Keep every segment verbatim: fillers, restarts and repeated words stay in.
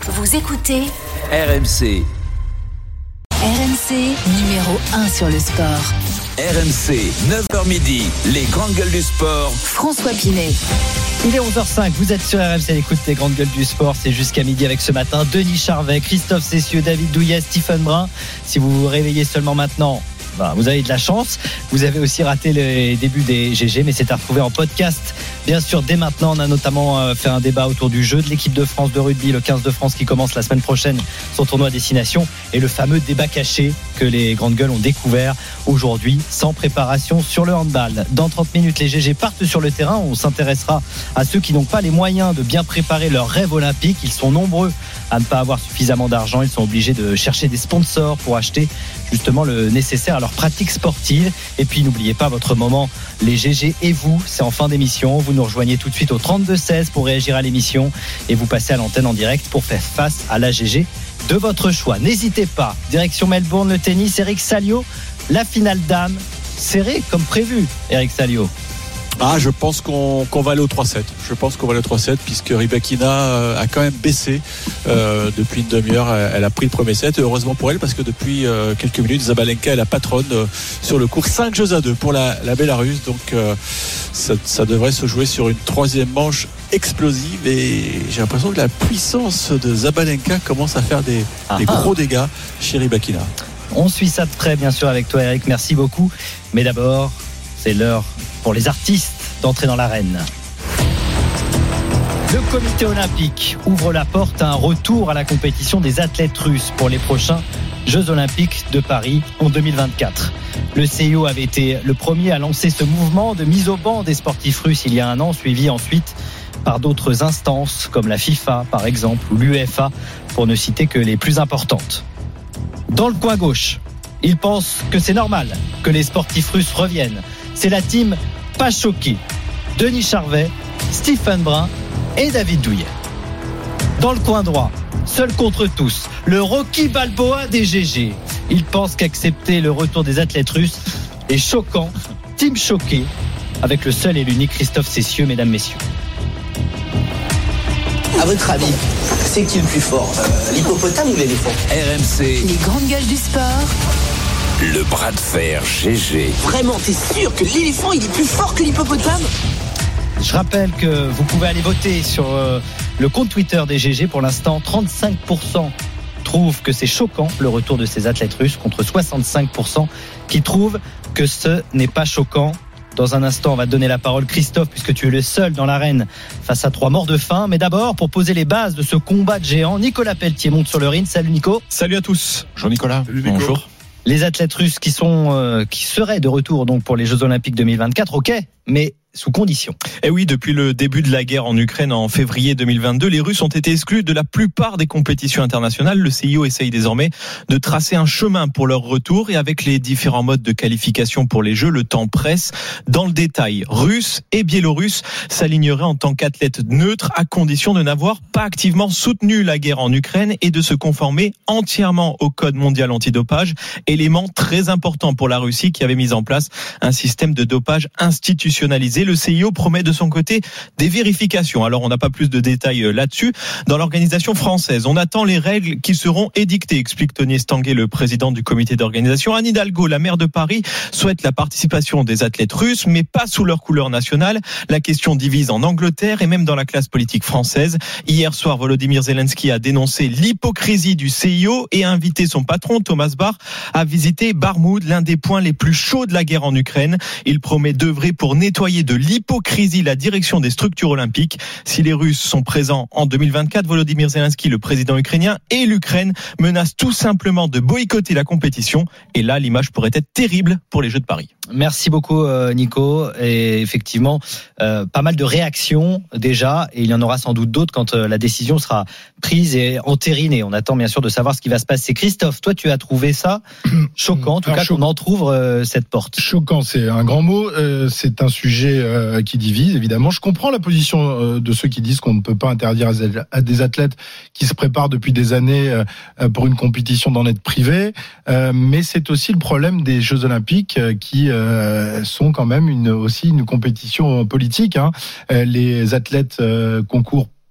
Vous écoutez R M C. R M C, numéro un sur le sport. R M C, neuf heures midi, les grandes gueules du sport. François Pinet. Il est onze heures cinq, vous êtes sur R M C, l'écoute des grandes gueules du sport. C'est jusqu'à midi avec ce matin Denis Charvet, Christophe Cessieux, David Douillet, Stephen Brun. Si vous vous réveillez seulement maintenant, ben, vous avez de la chance. Vous avez aussi raté les débuts des G G, mais c'est à retrouver en podcast. Bien sûr, dès maintenant, on a notamment fait un débat autour du jeu de l'équipe de France de rugby, le quinze de France qui commence la semaine prochaine, son tournoi à destination, et le fameux débat caché que les grandes gueules ont découvert aujourd'hui, sans préparation sur le handball. Dans trente minutes, les G G partent sur le terrain. On s'intéressera à ceux qui n'ont pas les moyens de bien préparer leur rêve olympique. Ils sont nombreux à ne pas avoir suffisamment d'argent. Ils sont obligés de chercher des sponsors pour acheter justement le nécessaire à leur pratique sportive. Et puis n'oubliez pas votre moment, les G G et vous, c'est en fin d'émission. Vous nous rejoignez tout de suite au trente-deux seize pour réagir à l'émission et vous passez à l'antenne en direct pour faire face à la G G de votre choix. N'hésitez pas. Direction Melbourne, le tennis, Eric Salio, la finale dame, serrée comme prévu, Eric Salio. Ah, je pense qu'on, qu'on va aller au trois sept. Je pense qu'on va aller au trois sept puisque Rybakina a quand même baissé euh, depuis une demi-heure. Elle a pris le premier set. Heureusement pour elle parce que depuis euh, quelques minutes, Zabalenka est la patronne euh, sur le court. cinq jeux à deux pour la, la Bélarusse. Donc euh, ça, ça devrait se jouer sur une troisième manche explosive. Et j'ai l'impression que la puissance de Zabalenka commence à faire des, des gros dégâts chez Rybakina. On suit ça de près, bien sûr, avec toi, Eric. Merci beaucoup. Mais d'abord, c'est l'heure pour les artistes d'entrer dans l'arène. Le comité olympique ouvre la porte à un retour à la compétition des athlètes russes pour les prochains Jeux olympiques de Paris en deux mille vingt-quatre. Le C I O avait été le premier à lancer ce mouvement de mise au banc des sportifs russes il y a un an, suivi ensuite par d'autres instances comme la FIFA par exemple ou l'U E F A, pour ne citer que les plus importantes. Dans le coin gauche, ils pensent que c'est normal que les sportifs russes reviennent. C'est la team Pas Choqué, Denis Charvet, Stephen Brun et David Douillet. Dans le coin droit, seul contre tous, le Rocky Balboa des G G. Ils pensent qu'accepter le retour des athlètes russes est choquant. Team Choqué, avec le seul et l'unique Christophe Cessieux, mesdames, messieurs. À votre avis, c'est qui le plus fort, euh, l'hippopotame ou l'éléphant? R M C, Les grandes gueules du sport. le bras de fer G G. Vraiment, t'es sûr que l'éléphant il est plus fort que l'hippopotame? Je rappelle que vous pouvez aller voter sur euh, le compte Twitter des G G. Pour l'instant, trente-cinq pour cent trouvent que c'est choquant le retour de ces athlètes russes contre soixante-cinq pour cent qui trouvent que ce n'est pas choquant. Dans un instant, on va te donner la parole, Christophe, puisque tu es le seul dans l'arène face à trois morts de faim. Mais d'abord, pour poser les bases de ce combat de géants, Nicolas Pelletier monte sur le ring. Salut Nico. Salut à tous. Bonjour Nicolas. Salut Nico. Bonjour. Les athlètes russes qui sont euh, qui seraient de retour donc pour les Jeux Olympiques deux mille vingt-quatre, ok, mais sous condition. Et oui, depuis le début de la guerre en Ukraine en février deux mille vingt-deux, les Russes ont été exclus de la plupart des compétitions internationales. Le C I O essaye désormais de tracer un chemin pour leur retour et avec les différents modes de qualification pour les Jeux, le temps presse. Dans le détail, Russes et Biélorusses s'aligneraient en tant qu'athlètes neutres à condition de n'avoir pas activement soutenu la guerre en Ukraine et de se conformer entièrement au code mondial antidopage, élément très important pour la Russie qui avait mis en place un système de dopage institutionnalisé. Le C I O promet de son côté des vérifications. Alors on n'a pas plus de détails là-dessus. Dans l'organisation française, on attend les règles qui seront édictées, explique Tony Estanguet, le président du comité d'organisation. Anne Hidalgo, la maire de Paris, souhaite la participation des athlètes russes, mais pas sous leur couleur nationale. La question divise en Angleterre et même dans la classe politique française. Hier soir, Volodymyr Zelensky a dénoncé l'hypocrisie du C I O et a invité son patron, Thomas Bach, à visiter Barmoud, l'un des points les plus chauds de la guerre en Ukraine. Il promet d'œuvrer pour nettoyer de l'hypocrisie la direction des structures olympiques. Si les Russes sont présents en deux mille vingt-quatre, Volodymyr Zelensky, le président ukrainien, et l'Ukraine menacent tout simplement de boycotter la compétition. Et là, l'image pourrait être terrible pour les Jeux de Paris. Merci beaucoup Nico. Et effectivement, euh, pas mal de réactions déjà, et il y en aura sans doute d'autres quand euh, la décision sera prise et entérinée. On attend bien sûr de savoir ce qui va se passer. Christophe, toi tu as trouvé ça choquant, en tout Alors, cas cho- qu'on entrouvre euh, cette porte. Choquant, c'est un grand mot. Euh, c'est un sujet euh, qui divise évidemment. Je comprends la position euh, de ceux qui disent qu'on ne peut pas interdire à, à des athlètes qui se préparent depuis des années euh, pour une compétition d'en être privés, euh, mais c'est aussi le problème des Jeux Olympiques euh, qui euh, sont quand même une, aussi une compétition politique. Hein. Euh, les athlètes euh, concourent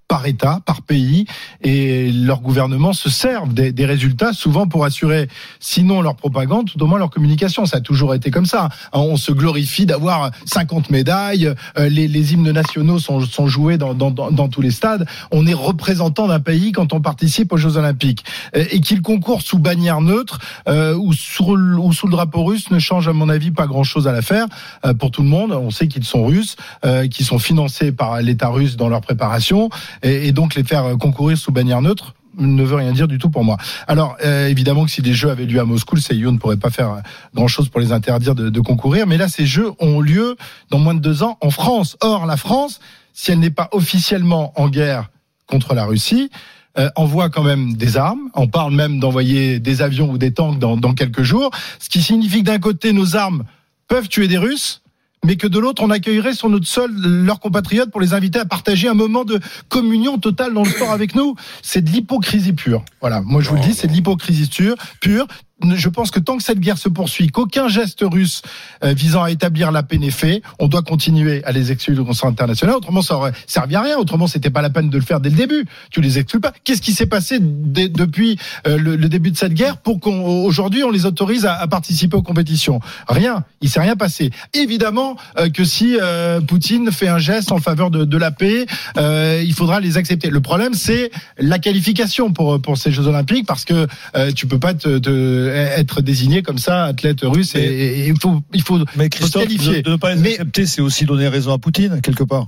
par État, par pays, et leurs gouvernements se servent des, des résultats souvent pour assurer, sinon leur propagande, tout au moins leur communication. Ça a toujours été comme ça. On se glorifie d'avoir cinquante médailles, les, les hymnes nationaux sont, sont joués dans, dans, dans, dans tous les stades. On est représentant d'un pays quand on participe aux Jeux Olympiques. Et qu'il concourt sous bannière neutre euh, ou, sous, ou sous le drapeau russe ne change à mon avis pas grand-chose à l'affaire euh, pour tout le monde. On sait qu'ils sont russes, euh, qu'ils sont financés par l'État russe dans leur préparation. Et, et donc les faire concourir sous bannière neutre ne veut rien dire du tout pour moi. Alors euh, évidemment que si des jeux avaient lieu à Moscou, le C I O ne pourrait pas faire grand chose pour les interdire de, de concourir, mais là ces jeux ont lieu dans moins de deux ans en France. Or la France, si elle n'est pas officiellement en guerre contre la Russie, euh, envoie quand même des armes. On parle même d'envoyer des avions ou des tanks dans, dans quelques jours, ce qui signifie que d'un côté nos armes peuvent tuer des Russes, mais que de l'autre, on accueillerait sur notre sol leurs compatriotes pour les inviter à partager un moment de communion totale dans le sport avec nous. C'est de l'hypocrisie pure. Voilà, moi je vous le dis, c'est de l'hypocrisie pure. pure. Je pense que tant que cette guerre se poursuit, qu'aucun geste russe euh, visant à établir la paix n'est fait, on doit continuer à les exclure du concert international. Autrement, ça aurait servi à rien. Autrement, c'était pas la peine de le faire dès le début. Tu les exclus pas. Qu'est-ce qui s'est passé d- depuis euh, le, le début de cette guerre pour qu'aujourd'hui on les autorise à, à participer aux compétitions? Rien. Il s'est rien passé. Évidemment euh, que si euh, Poutine fait un geste en faveur de, de la paix, euh, il faudra les accepter. Le problème, c'est la qualification pour pour ces Jeux Olympiques, parce que euh, tu peux pas te, te être désigné comme ça athlète russe, mais, et il faut il faut, mais Christophe, faut se qualifier. De ne pas les mais, accepter, c'est aussi donner raison à Poutine quelque part.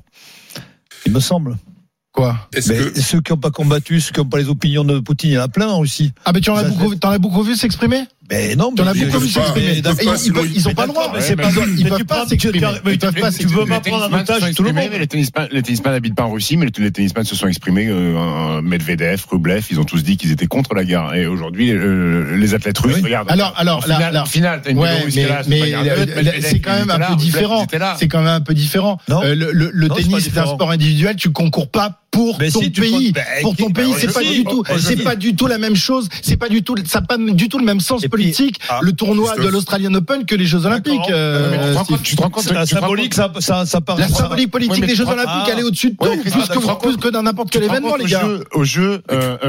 Il me semble. Quoi? Mais que... Ceux qui n'ont pas combattu, ceux qui n'ont pas les opinions de Poutine, il y en a plein en Russie. Ah, mais tu en as beaucoup, t'en as beaucoup vu s'exprimer? Mais non, tu en as beaucoup vu s'exprimer. Ils n'ont pas le droit. Ils peuvent pas s'exprimer. Ils peuvent pas Tu veux pas prendre un otage tout le monde. Les tennisman n'habitent pas en Russie, mais les tennisman se sont exprimés. Medvedev, Rublev, ils ont tous dit qu'ils étaient contre la guerre. Et aujourd'hui, les athlètes russes, regarde. Alors, alors, la finale, t'as une Biélorusse qui est là. Mais c'est quand même un peu différent. C'est quand même un peu différent. Le tennis, c'est un sport individuel. Tu concours pas pour ton pays. Pour ton pays, c'est pas du tout, c'est pas du tout la même chose. C'est pas du tout, ça n'a pas du tout le même sens politique. Le tournoi de l'Australian Open que les Jeux Olympiques. Tu te rends compte? La symbolique, ça, ça, ça part. La symbolique politique des Jeux Olympiques, elle est au-dessus de tout, plus que dans n'importe quel événement, les gars. Au jeu,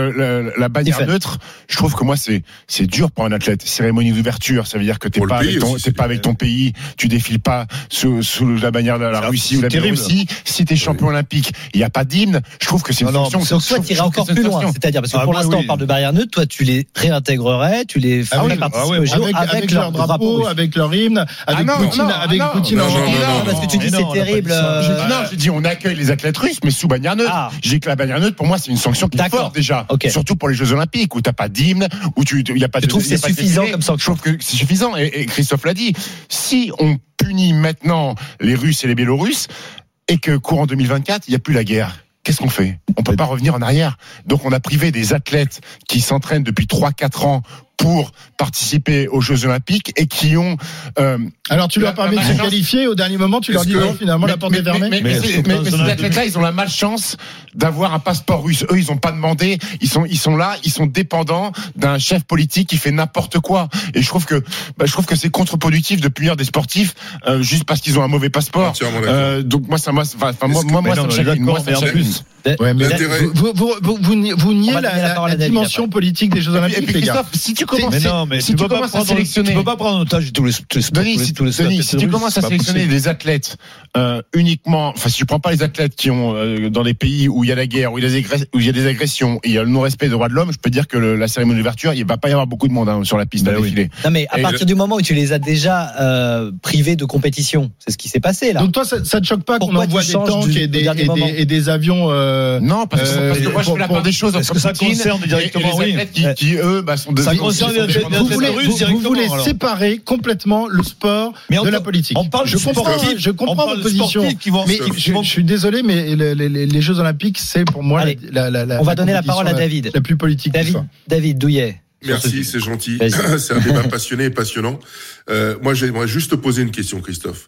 la bannière neutre, je trouve que moi, c'est c'est dur pour un athlète. Cérémonie d'ouverture, ça veut dire que t'es pas avec ton, t'es pas avec ton pays, tu défiles pas sous la bannière de la Russie ou la Biélorussie. Si t'es champion olympique, il y a pas d'hymne. Je trouve que c'est une sanction. Donc toi, tu irais encore plus loin. C'est-à-dire, parce que pour l'instant, on parle de barrière neutre, toi, tu les réintégrerais, tu les ferais participer aux Jeux avec leur drapeau, avec leur hymne, avec Poutine, avec Poutine en Russie. Parce que tu dis c'est terrible. Non, je dis on accueille les athlètes russes, mais sous bannière neutre. J'ai dit que la bannière neutre, pour moi, c'est une sanction qui est forte déjà. Surtout pour les Jeux Olympiques, où t'as pas d'hymne, où tu, il y a pas de. Je trouve que c'est suffisant comme sanction. Je trouve que c'est suffisant. Et Christophe l'a dit. Si on punit maintenant les Russes et les Biélorusses, et que courant deux mille vingt-quatre, il n'y a plus la guerre, qu'est-ce qu'on fait? On peut pas revenir en arrière. Donc on a privé des athlètes qui s'entraînent depuis trois quatre ans pour participer aux Jeux Olympiques et qui ont. Euh, Alors tu leur permets de se qualifier au dernier moment, tu leur dis non, finalement la porte est fermée. Mais, mais, mais, mais, mais ces athlètes-là, ils ont la malchance d'avoir un passeport russe. Eux, ils ont pas demandé. Ils sont, ils sont là, ils sont dépendants d'un chef politique qui fait n'importe quoi. Et je trouve que, bah, je trouve que c'est contre-productif de punir des sportifs euh, juste parce qu'ils ont un mauvais passeport. Euh, donc moi, ça, moi, enfin moi, moi, moi, ça me chagrin. Moi, ça me chagrin. Ouais, mais vous, vous, vous, vous, vous niez la, la, la dimension politique des Jeux Olympiques, les gars. Si tu commences, mais non, mais si tu, tu peux commences pas à sélectionner, tu peux pas prendre en otage tous les, tous les, Denis, tous les, tous les, Denis, les si tu commences à sélectionner des athlètes euh, uniquement, enfin si tu prends pas les athlètes qui ont euh, dans des pays où il y a la guerre, où il y a des, agress- où il y a des agressions, et il y a le non-respect des droits de l'homme, je peux dire que le, la cérémonie d'ouverture, il va pas y avoir beaucoup de monde hein, sur la piste ben à oui. défiler. Non mais à et partir le... du moment où tu les as déjà euh, privés de compétition, c'est ce qui s'est passé là. Donc toi, ça, ça te choque pas Pourquoi qu'on envoie des tanks et des, et, des, et des avions euh, Non, parce que, euh, parce que moi je fais la part des choses. Est-ce que ça concerne directement les athlètes qui, qui eux bah, sont ça concerne les athlètes russes directement. Vous voulez séparer complètement le sport de la politique. On parle je comprends, je comprends votre position. Mais je suis désolé, mais les Jeux Olympiques, c'est pour moi la la. On va donner la parole à David. La plus politique. David, David Douillet. Merci, c'est gentil. C'est un débat passionné et passionnant. Euh, moi, j'aimerais juste te poser une question, Christophe.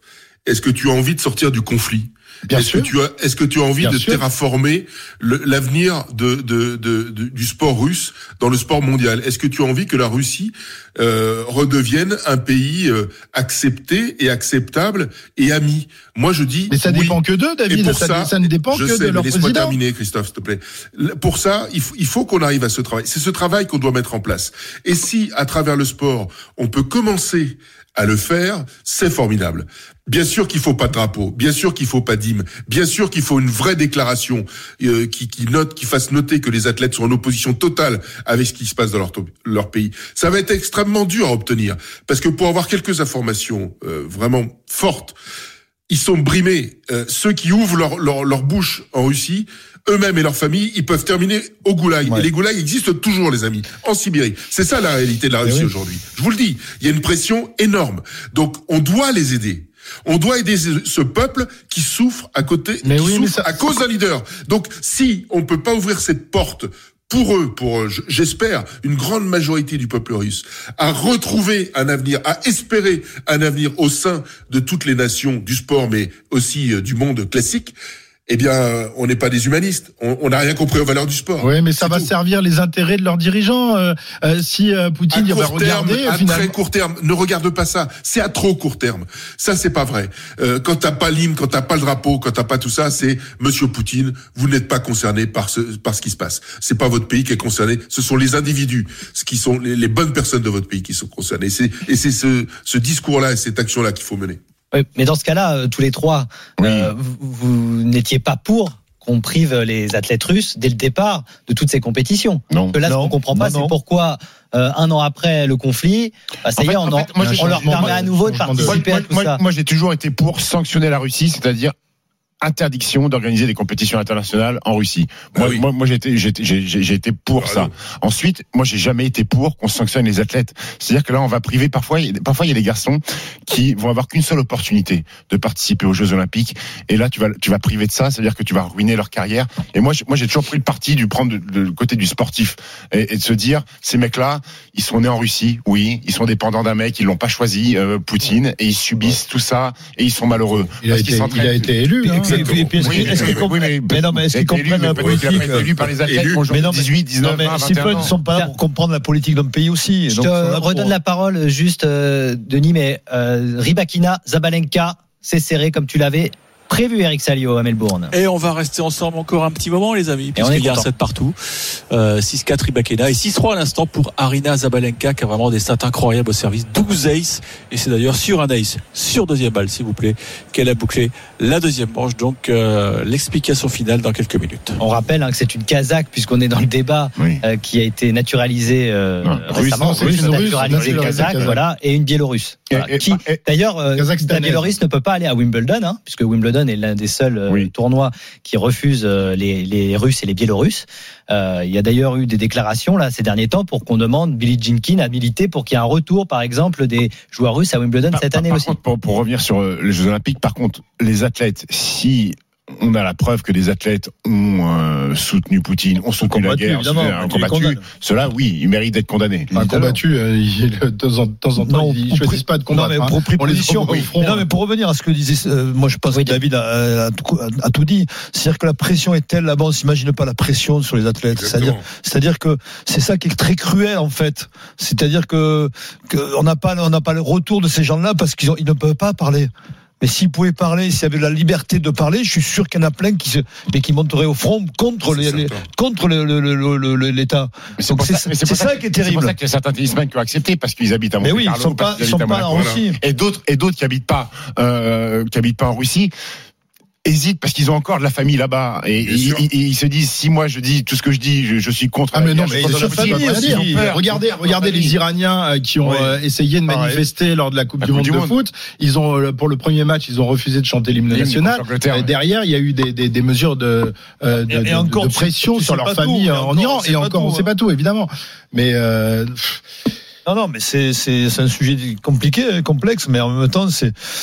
est-ce que tu as envie de sortir du conflit? Bien est-ce sûr. que tu as, est-ce que tu as envie Bien de sûr. terraformer le, l'avenir de, de, de, de, du sport russe dans le sport mondial? Est-ce que tu as envie que la Russie euh, redevienne un pays euh, accepté et acceptable et ami? Moi, je dis. Mais ça oui. dépend que d'eux, David. Et pour Ça, ça, ça ne dépend je que sais, de mais leur laisse-moi président. terminer, Christophe, s'il te plaît. Pour ça, il faut, il faut qu'on arrive à ce travail. C'est ce travail qu'on doit mettre en place. Et si, à travers le sport, on peut commencer à le faire, c'est formidable. Bien sûr qu'il faut pas de drapeau, bien sûr qu'il faut pas d'hymne, bien sûr qu'il faut une vraie déclaration euh, qui, qui note, qui fasse noter que les athlètes sont en opposition totale avec ce qui se passe dans leur, leur pays. Ça va être extrêmement dur à obtenir, parce que pour avoir quelques informations euh, vraiment fortes, ils sont brimés. Euh, ceux qui ouvrent leur, leur, leur bouche en Russie, eux-mêmes et leurs familles, ils peuvent terminer au goulag. Ouais. Et les goulags existent toujours, les amis, en Sibérie. C'est ça la réalité de la Russie oui. aujourd'hui. Je vous le dis, il y a une pression énorme. Donc, on doit les aider. On doit aider ce peuple qui souffre à côté, mais qui oui, souffre mais ça... à cause d'un leader. Donc, si on peut pas ouvrir cette porte pour eux, pour, j'espère, une grande majorité du peuple russe, à retrouver un avenir, à espérer un avenir au sein de toutes les nations du sport, mais aussi du monde classique, eh bien, on n'est pas des humanistes. On n'a rien compris aux valeurs du sport. Oui, mais ça c'est va tout. servir les intérêts de leurs dirigeants. Euh, euh, si euh, Poutine il va regarder, terme, à finalement... très court terme, ne regarde pas ça. C'est à trop court terme. Ça, c'est pas vrai. Euh, quand t'as pas l'hymne, quand t'as pas le drapeau, quand t'as pas tout ça, c'est Monsieur Poutine. Vous n'êtes pas concerné par ce par ce qui se passe. C'est pas votre pays qui est concerné. Ce sont les individus, ce qui sont les, les bonnes personnes de votre pays qui sont concernées. C'est, et c'est ce, ce discours-là et cette action-là qu'il faut mener. Oui, mais dans ce cas-là, euh, tous les trois, oui. euh, vous, vous n'étiez pas pour qu'on prive les athlètes russes dès le départ de toutes ces compétitions. Non. Que là, non. ce qu'on comprend pas, non, c'est non. pourquoi euh, un an après le conflit, bah, ça en y est, fait, on, en fait, moi, on leur permet à nouveau de participer moi, à tout moi, ça. Moi, j'ai toujours été pour sanctionner la Russie, c'est-à-dire interdiction d'organiser des compétitions internationales en Russie. Moi, ah oui. moi, moi j'ai été, j'ai, j'ai, j'ai été pour ah ça. Oui. Ensuite, moi, j'ai jamais été pour qu'on sanctionne les athlètes. C'est-à-dire que là, on va priver parfois. Parfois, il y a des garçons qui vont avoir qu'une seule opportunité de participer aux Jeux Olympiques. Et là, tu vas, tu vas priver de ça. C'est-à-dire que tu vas ruiner leur carrière. Et moi, moi, j'ai toujours pris le parti du prendre le côté du sportif et, et de se dire, ces mecs-là, ils sont nés en Russie. Oui, ils sont dépendants d'un mec. Ils l'ont pas choisi, euh, Poutine, et ils subissent ouais. tout ça et ils sont malheureux. Il a, été, il a été élu. Hein. Et puis, et puis, est-ce oui, est-ce qu'ils comprennent, oui, mais, mais non, mais est-ce qu'ils comprennent la politique? Élu par les athlètes qui ont joué dix-huit, dix-neuf, vingt, vingt et un ans. Ils ne sont pas là pour comprendre la politique d'un pays aussi. Je donc, te redonne pour... la parole juste, euh, Denis, mais euh, Rybakina, Zabalenka, c'est serré comme tu l'avais prévu, Eric Salio, à Melbourne. Et on va rester ensemble encore un petit moment, les amis, puisqu'il y a un set partout. Euh, six quatre Rybakina et six trois à l'instant pour Aryna Zabalenka, qui a vraiment des stats incroyables au service. douze aces. Et c'est d'ailleurs sur un ace, sur deuxième balle, s'il vous plaît, qu'elle a bouclé la deuxième manche. Donc, euh, l'explication finale dans quelques minutes. On rappelle hein, que c'est une Kazakh, puisqu'on est dans le débat, oui. euh, qui a été naturalisée euh, non, récemment. Russe, non, c'est une naturalisée russe, Kazakh, Kazakh, voilà, et une Biélorusse. Voilà, et, et, qui, et, d'ailleurs, euh, la Biélorusse ne peut pas aller à Wimbledon, hein, puisque Wimbledon est l'un des seuls euh, oui. tournois qui refusent euh, les, les Russes et les Biélorusses. Euh, il y a d'ailleurs eu des déclarations là ces derniers temps pour qu'on demande Billie Jean King à militer pour qu'il y ait un retour, par exemple, des joueurs russes à Wimbledon par, cette par, année par aussi. Contre, pour, pour revenir sur les Jeux Olympiques, par contre, les athlètes, si on a la preuve que des athlètes ont euh, soutenu Poutine, ont soutenu combattu, la guerre, ont combattu, ceux-là, oui, ils méritent d'être condamnés. Enfin, combattu, euh, il, de temps en temps, non, ils ne choisissent pas de combattre. Non, mais pour pris position. Non, mais pour revenir à ce que disait, euh, moi je pense oui, que David a, a, tout, a tout dit. C'est-à-dire que la pression est telle là-bas, on s'imagine pas la pression sur les athlètes. C'est-à-dire, c'est-à-dire que c'est ça qui est très cruel en fait. C'est-à-dire que, que on n'a pas, on n'a pas le retour de ces gens-là parce qu'ils ont, ils ne peuvent pas parler. Mais s'ils pouvaient parler, s'il y avait la liberté de parler, je suis sûr qu'il y en a plein qui se, mais qui monteraient au front contre les, les contre le, le, le, le, l'État. Mais c'est, Donc c'est, ça, c'est, c'est ça, ça qui est terrible. C'est pour ça qu'il y a certains tennisman qui ont accepté parce qu'ils habitent à Monte-Carlo. Mais oui, ils sont pas, ils sont pas là en Russie. Et d'autres, et d'autres qui habitent pas, euh, qui habitent pas en Russie, hésitent parce qu'ils ont encore de la famille là-bas et ils, ils, ils se disent si moi je dis tout ce que je dis je, je suis contre. Ah mais non mais ils famille, regardez regardez les Iraniens qui ont oui. essayé de manifester ah, lors de la Coupe la du Monde du de monde. foot, ils ont pour le premier match ils ont refusé de chanter l'hymne national et ouais. derrière il y a eu des des, des mesures de euh, de, de, encore, de pression sur leur famille tout, en Iran et encore on sait pas tout évidemment mais euh, non, non, mais c'est, c'est, c'est un sujet compliqué, complexe, mais en même temps, c'est,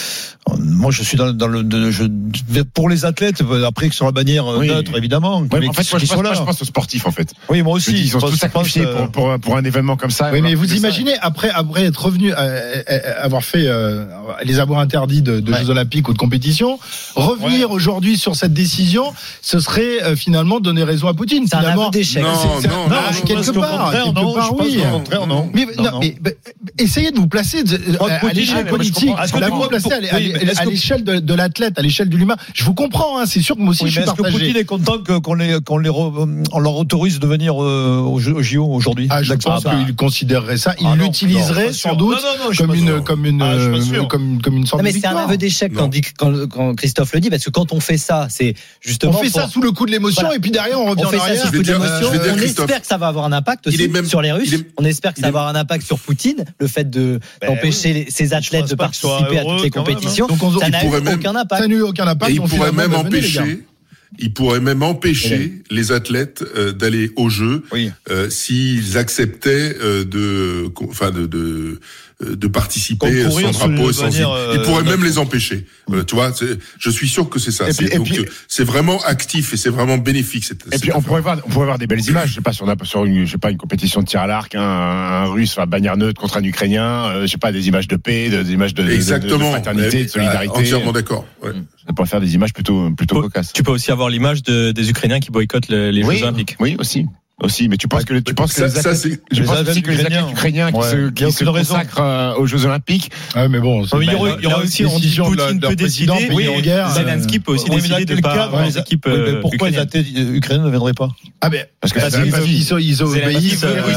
Moi, je suis dans, dans le, de, je, pour les athlètes, après que sur la bannière oui. neutre, évidemment. Ouais, mais en fait, moi, je, pense, moi, je pense aux sportifs, en fait. Oui, moi aussi. Ils sont tous sacrifiés pour, pour, pour un événement comme ça. Oui, mais vous imaginez, après, après être revenu, euh, avoir fait, euh, les avoir interdits de, de ouais. Jeux Olympiques ou de compétition, revenir ouais. aujourd'hui sur cette décision, ce serait euh, finalement donner raison à Poutine. C'est finalement. un aveu d'échec. Non, c'est, c'est, non, non, non, non, quelque part, quelque non, part, je oui. pense qu'au contraire, non. Mais, non, non, non. mais, mais essayez de vous placer de, à, à l'échelle politique. Là, vous vous placez à, à, à l'échelle de, de l'athlète, à l'échelle de l'humain. Je vous comprends, hein, c'est sûr que moi aussi oui, je suis est-ce partagé. Est-ce que Poutine est content que, qu'on, les, qu'on les re, on leur autorise de venir euh, au J O aujourd'hui? Ah, je pense ah, bah. qu'il considérerait ça, il ah, l'utiliserait non, sans doute non, non, non, comme, une, comme, une, ah, euh, comme, comme une sorte non, mais de victoire. C'est un aveu d'échec quand, quand, quand Christophe le dit, parce que quand on fait ça, c'est justement. On fait ça pour... sous le coup de l'émotion voilà. et puis derrière on revient on en fait arrière. ça sous le coup de l'émotion. On espère que ça va avoir un impact aussi même, sur les Russes. Est, on espère que ça va avoir un impact sur Poutine, le fait de, ben, d'empêcher oui. ces athlètes de participer à toutes les compétitions. Donc on, ça n'a eu aucun impact. Ça n'a eu aucun impact. Et il pourrait même empêcher. Il pourrait même empêcher les athlètes euh, d'aller aux Jeux oui. euh, s'ils acceptaient euh, de, enfin de, de, de participer sans drapeau et sans zip. Il pourrait même les empêcher. Euh, tu vois, c'est, je suis sûr que c'est ça. Et puis, c'est, et donc puis, c'est vraiment actif et c'est vraiment bénéfique. Cette, et cette puis affaire. on pourrait voir, on pourrait voir des belles images. Je sais pas si on a sur une, je sais pas une compétition de tir à l'arc, un, un Russe à bannière neutre contre un Ukrainien. Euh, je sais pas des images de paix, de, des images de, Exactement. de, de fraternité, de solidarité. Entièrement d'accord. Ouais. Ça pourrait faire des images plutôt plutôt tu cocasses. Tu peux aussi avoir l'image de, des Ukrainiens qui boycottent le, les oui, Jeux Olympiques. Oui, aussi. Aussi, mais tu penses que tu penses que les athlètes, je pense aussi que les athlètes ukrainiens qui se qui se consacrent aux Jeux Olympiques. Ah mais bon, il y aura, il y aura aussi décision de Poutine peut décider. Oui, Zelensky peut aussi décider de pas avoir les équipes. Pourquoi les athlètes ukrainiens ne viendraient pas? Ah ben parce que ils obéissent.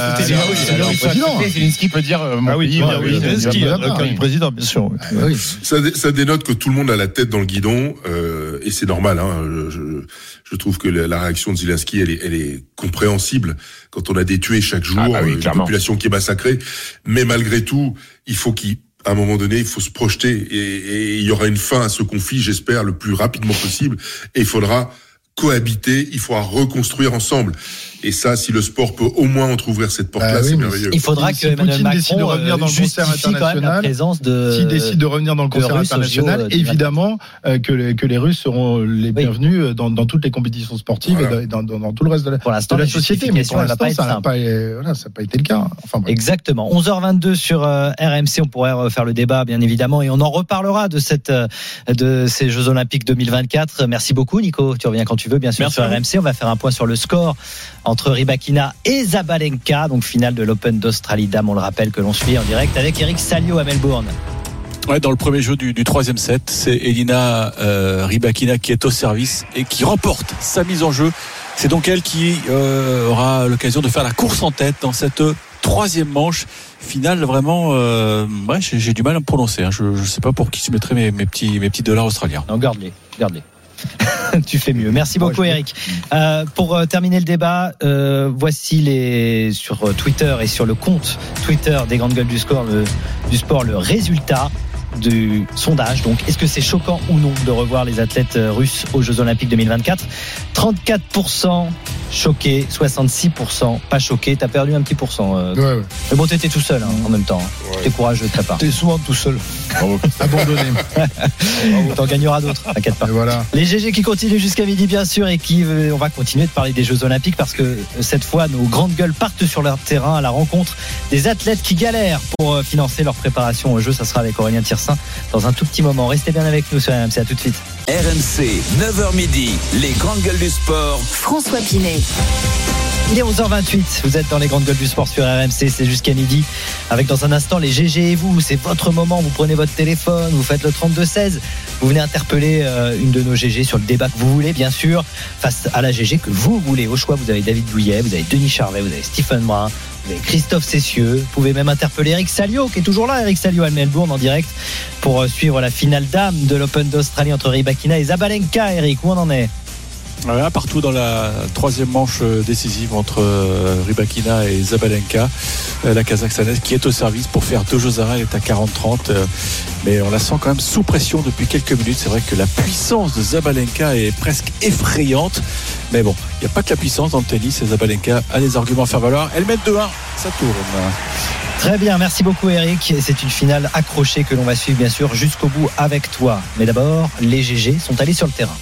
Zelensky peut dire mon pays. Oui, Zelensky, le président, bien sûr. Ça dénote que tout le monde a la tête dans le guidon et c'est normal. Je trouve que la réaction de Zelensky, elle est, elle est compréhensible quand on a des tués chaque jour, ah bah oui, une population qui est massacrée. Mais malgré tout, il faut qu'à un moment donné, il faut se projeter et, et il y aura une fin à ce conflit, j'espère, le plus rapidement possible. Et il faudra cohabiter, il faudra reconstruire ensemble. Et ça, si le sport peut au moins entrouvrir cette porte-là, ah oui, c'est merveilleux. Il faudra que si Emmanuel Macron décide de revenir dans le concert international, s'il décide de revenir dans le concert international, évidemment euh, que, les, que les Russes seront les bienvenus oui. dans, dans toutes les compétitions sportives voilà. et dans, dans, dans tout le reste de la, pour l'instant, de la société. Mais pour l'instant, ça n'a pas, voilà, pas été le cas. Enfin, bref. Exactement. onze heures vingt-deux sur euh, R M C, on pourrait refaire le débat, bien évidemment, et on en reparlera de cette de ces Jeux Olympiques deux mille vingt-quatre. Merci beaucoup, Nico. Tu reviens quand tu veux, bien sûr, Merci sur R M C. On va faire un point sur le score entre Rybakina et Zabalenka, donc finale de l'Open d'Australie Dames, on le rappelle, que l'on suit en direct avec Eric Salio à Melbourne. Ouais, dans le premier jeu du, du troisième set, c'est Elina euh, Rybakina qui est au service et qui remporte sa mise en jeu. C'est donc elle qui euh, aura l'occasion de faire la course en tête dans cette troisième manche finale. Vraiment, euh, ouais, j'ai, j'ai du mal à me prononcer. Hein. Je ne sais pas pour qui je mettrais mes, mes petits mes petits dollars australiens. Non, garde-les, garde-les. Tu fais mieux. Merci beaucoup, ouais, Eric. Euh, pour euh, terminer le débat, euh, voici les sur Twitter et sur le compte Twitter des grandes gueules du sport, le, du sport, le résultat du sondage. Donc, est-ce que c'est choquant ou non de revoir les athlètes russes aux Jeux Olympiques deux mille vingt-quatre? trente-quatre pour cent choqués, soixante-six pour cent pas choqués. T'as perdu un petit pourcent. Euh, ouais, ouais. Mais bon, t'étais tout seul hein, en même temps. Ouais. T'es courageux de ta part. T'es souvent tout seul. Abandonné. T'en gagneras d'autres, t'inquiète pas. Voilà. Les G G qui continuent jusqu'à midi, bien sûr, et qui, euh, on va continuer de parler des Jeux Olympiques parce que euh, cette fois, nos grandes gueules partent sur leur terrain à la rencontre des athlètes qui galèrent pour euh, financer leur préparation aux Jeux. Ça sera avec Aurélien Tirsin dans un tout petit moment. Restez bien avec nous sur R M C. À tout de suite. R M C, neuf heures midi, les grandes gueules du sport. François Pinet. Il est onze heures vingt-huit, vous êtes dans les grandes gueules du sport sur R M C, c'est jusqu'à midi. Avec dans un instant les G G et vous, c'est votre moment, vous prenez votre téléphone, vous faites le trente-deux seize, vous venez interpeller euh, une de nos G G sur le débat que vous voulez, bien sûr, face à la G G que vous voulez. Au choix, vous avez David Douillet, vous avez Denis Charvet, vous avez Stephen Brun, vous avez Christophe Cessieux, vous pouvez même interpeller Eric Salio, qui est toujours là, Eric Salio à Melbourne en direct, pour euh, suivre la finale dame de l'Open d'Australie entre Rybakina et Zabalenka. Eric, où on en est ? Voilà, partout dans la troisième manche décisive entre Rybakina et Zabalenka, la Kazakhstanaise qui est au service pour faire deux jeux arrêts, elle est à quarante trente, mais on la sent quand même sous pression depuis quelques minutes. C'est vrai que la puissance de Zabalenka est presque effrayante, mais bon, il n'y a pas que la puissance dans le tennis, et Zabalenka a des arguments à faire valoir. Elle met deux un, ça tourne. Très bien, merci beaucoup Eric. C'est une finale accrochée que l'on va suivre bien sûr jusqu'au bout avec toi. Mais d'abord, les G G sont allés sur le terrain.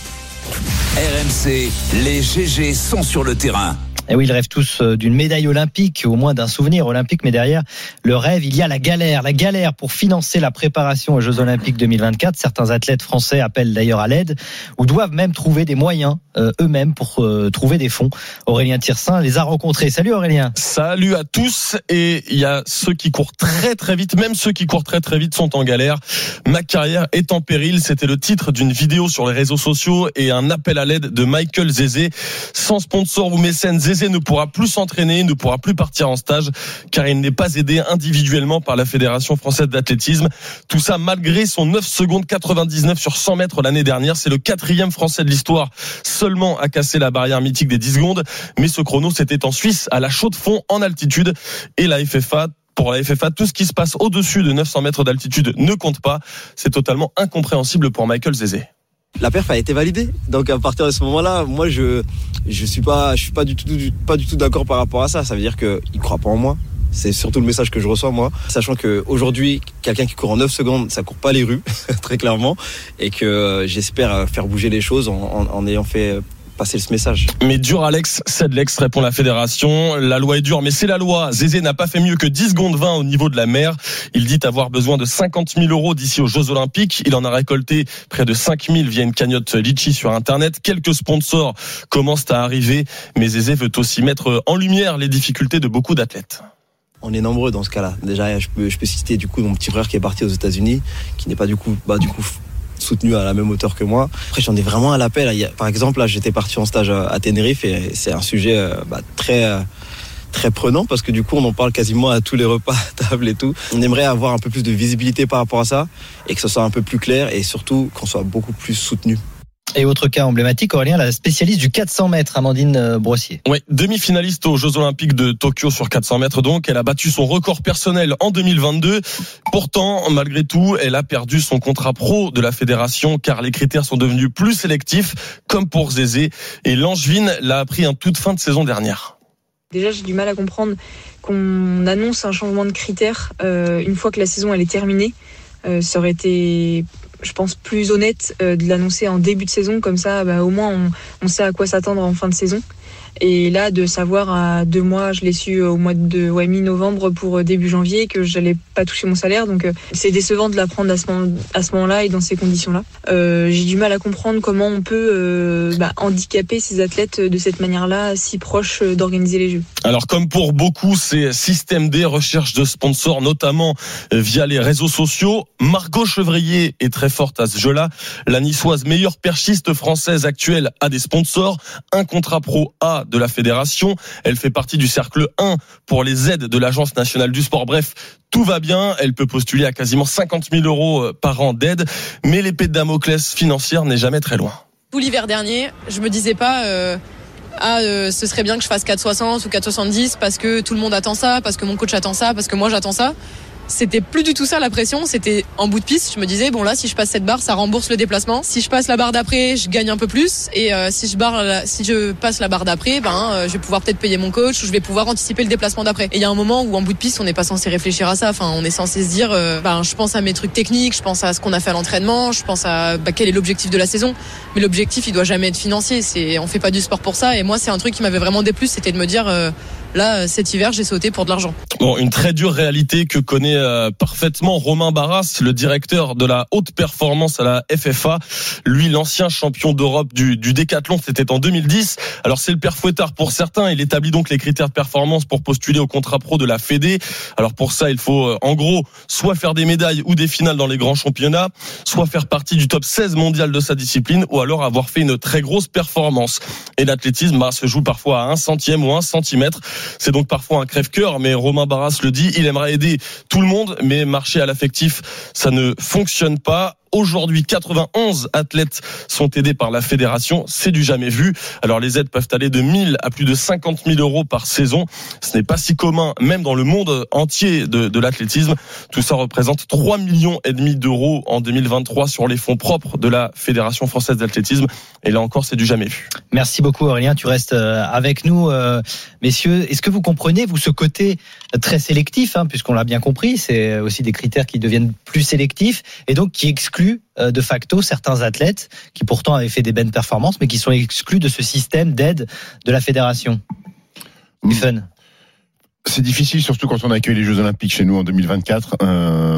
R M C, les G G sont sur le terrain. Et oui, ils rêvent tous d'une médaille olympique, au moins d'un souvenir olympique, mais derrière le rêve, il y a la galère. La galère pour financer la préparation aux Jeux Olympiques deux mille vingt-quatre. Certains athlètes français appellent d'ailleurs à l'aide ou doivent même trouver des moyens euh, eux-mêmes pour euh, trouver des fonds. Aurélien Tirsin les a rencontrés. Salut Aurélien. Salut à tous. Et il y a ceux qui courent très très vite, même ceux qui courent très très vite sont en galère. Ma carrière est en péril. C'était le titre d'une vidéo sur les réseaux sociaux et un appel à l'aide de Michael Zézé. Sans sponsor ou mécène, Zézé ne pourra plus s'entraîner, ne pourra plus partir en stage car il n'est pas aidé individuellement par la Fédération française d'athlétisme. Tout ça malgré son neuf secondes quatre-vingt-dix-neuf sur cent mètres l'année dernière. C'est le quatrième français de l'histoire seulement à casser la barrière mythique des dix secondes. Mais ce chrono, c'était en Suisse, à la Chaux-de-Fonds, en altitude. Et la F F A, pour la F F A, tout ce qui se passe au-dessus de neuf cents mètres d'altitude ne compte pas. C'est totalement incompréhensible pour Michael Zézé. La perf a été validée, donc à partir de ce moment-là, moi je je suis pas je suis pas du tout pas du tout d'accord par rapport à ça. Ça veut dire que il croit pas en moi. C'est surtout le message que je reçois moi, sachant que aujourd'hui quelqu'un qui court en neuf secondes, ça court pas les rues très clairement, et que j'espère faire bouger les choses en, en, en ayant fait passer ce message. Mais dur Alex, cède l'ex, répond la fédération. La loi est dure, mais c'est la loi. Zézé n'a pas fait mieux que dix secondes vingt au niveau de la mer. Il dit avoir besoin de cinquante mille euros d'ici aux Jeux Olympiques. Il en a récolté près de cinq mille via une cagnotte Litchi sur Internet. Quelques sponsors commencent à arriver, mais Zézé veut aussi mettre en lumière les difficultés de beaucoup d'athlètes. On est nombreux dans ce cas-là. Déjà, je peux, je peux citer du coup mon petit frère qui est parti aux États-Unis, qui n'est pas du coup, bah du coup. soutenu à la même hauteur que moi. Après, j'en ai vraiment à l'appel. Par exemple, là, j'étais parti en stage à Tenerife et c'est un sujet bah, très, très prenant parce que du coup, on en parle quasiment à tous les repas, à table et tout. On aimerait avoir un peu plus de visibilité par rapport à ça et que ce soit un peu plus clair et surtout qu'on soit beaucoup plus soutenu. Et autre cas emblématique, Aurélien, la spécialiste du quatre cents mètres, Amandine Brossier. Oui, demi-finaliste aux Jeux Olympiques de Tokyo sur quatre cents mètres donc. Elle a battu son record personnel en deux mille vingt-deux. Pourtant, malgré tout, elle a perdu son contrat pro de la fédération car les critères sont devenus plus sélectifs, comme pour Zézé. Et Langevin l'a appris en toute fin de saison dernière. Déjà, j'ai du mal à comprendre qu'on annonce un changement de critères euh, une fois que la saison elle est terminée. Euh, ça aurait été, je pense, plus honnête euh, de l'annoncer en début de saison, comme ça bah, au moins on, on sait à quoi s'attendre en fin de saison. Et là, de savoir à deux mois, je l'ai su au mois de ouais, mi-novembre pour début janvier, que j'allais pas toucher mon salaire. Donc, euh, c'est décevant de l'apprendre à ce, moment, à ce moment-là et dans ces conditions-là. Euh, j'ai du mal à comprendre comment on peut euh, bah, handicaper ces athlètes de cette manière-là, si proches d'organiser les Jeux. Alors, comme pour beaucoup, c'est Système D, recherche de sponsors, notamment via les réseaux sociaux. Margot Chevrier est très forte à ce jeu-là. La niçoise meilleure perchiste française actuelle a des sponsors. Un contrat pro A de la fédération. Elle fait partie du cercle un pour les aides de l'Agence nationale du sport. Bref, tout va bien. Elle peut postuler à quasiment cinquante mille euros par an d'aide. Mais l'épée de Damoclès financière n'est jamais très loin. Tout l'hiver dernier, je me disais pas... Euh... Ah, euh, ce serait bien que je fasse quatre soixante ou quatre soixante-dix parce que tout le monde attend ça, parce que mon coach attend ça, parce que moi j'attends ça. C'était plus du tout ça la pression, c'était en bout de piste. Je me disais, bon là, si je passe cette barre, ça rembourse le déplacement. Si je passe la barre d'après, je gagne un peu plus. Et euh, si je barre, la, si je passe la barre d'après, ben, euh, je vais pouvoir peut-être payer mon coach ou je vais pouvoir anticiper le déplacement d'après. Et il y a un moment où en bout de piste, on n'est pas censé réfléchir à ça. Enfin, on est censé se dire, euh, ben, je pense à mes trucs techniques, je pense à ce qu'on a fait à l'entraînement, je pense à bah, quel est l'objectif de la saison. Mais l'objectif, il doit jamais être financier. C'est, on fait pas du sport pour ça. Et moi, c'est un truc qui m'avait vraiment déplu, c'était de me dire. Euh, Là, cet hiver, j'ai sauté pour de l'argent. Bon, une très dure réalité que connaît euh, parfaitement Romain Barras, le directeur de la haute performance à la F F A. Lui, l'ancien champion d'Europe du, du décathlon, c'était en deux mille dix. Alors, c'est le père fouettard pour certains. Il établit donc les critères de performance pour postuler au contrat pro de la Fédé. Alors, pour ça, il faut, euh, en gros, soit faire des médailles ou des finales dans les grands championnats, soit faire partie du top seize mondial de sa discipline, ou alors avoir fait une très grosse performance. Et l'athlétisme, bah, se joue parfois à un centième ou un centimètre. C'est donc parfois un crève-cœur, mais Romain Barras le dit, il aimerait aider tout le monde, mais marcher à l'affectif, ça ne fonctionne pas. Aujourd'hui, quatre-vingt-onze athlètes sont aidés par la fédération. C'est du jamais vu. Alors les aides peuvent aller de mille à plus de cinquante mille euros par saison. Ce n'est pas si commun, même dans le monde entier de, de l'athlétisme. Tout ça représente trois millions et demi d'euros en deux mille vingt-trois sur les fonds propres de la Fédération française d'athlétisme. Et là encore, c'est du jamais vu. Merci beaucoup Aurélien, tu restes avec nous, euh, messieurs. Est-ce que vous comprenez, vous, ce côté très sélectif, hein, puisqu'on l'a bien compris, c'est aussi des critères qui deviennent plus sélectifs et donc qui excluent euh, de facto certains athlètes qui pourtant avaient fait des bonnes performances, mais qui sont exclus de ce système d'aide de la fédération. Mmh. Stephen. C'est difficile, surtout quand on accueille les Jeux Olympiques chez nous en deux mille vingt-quatre, euh,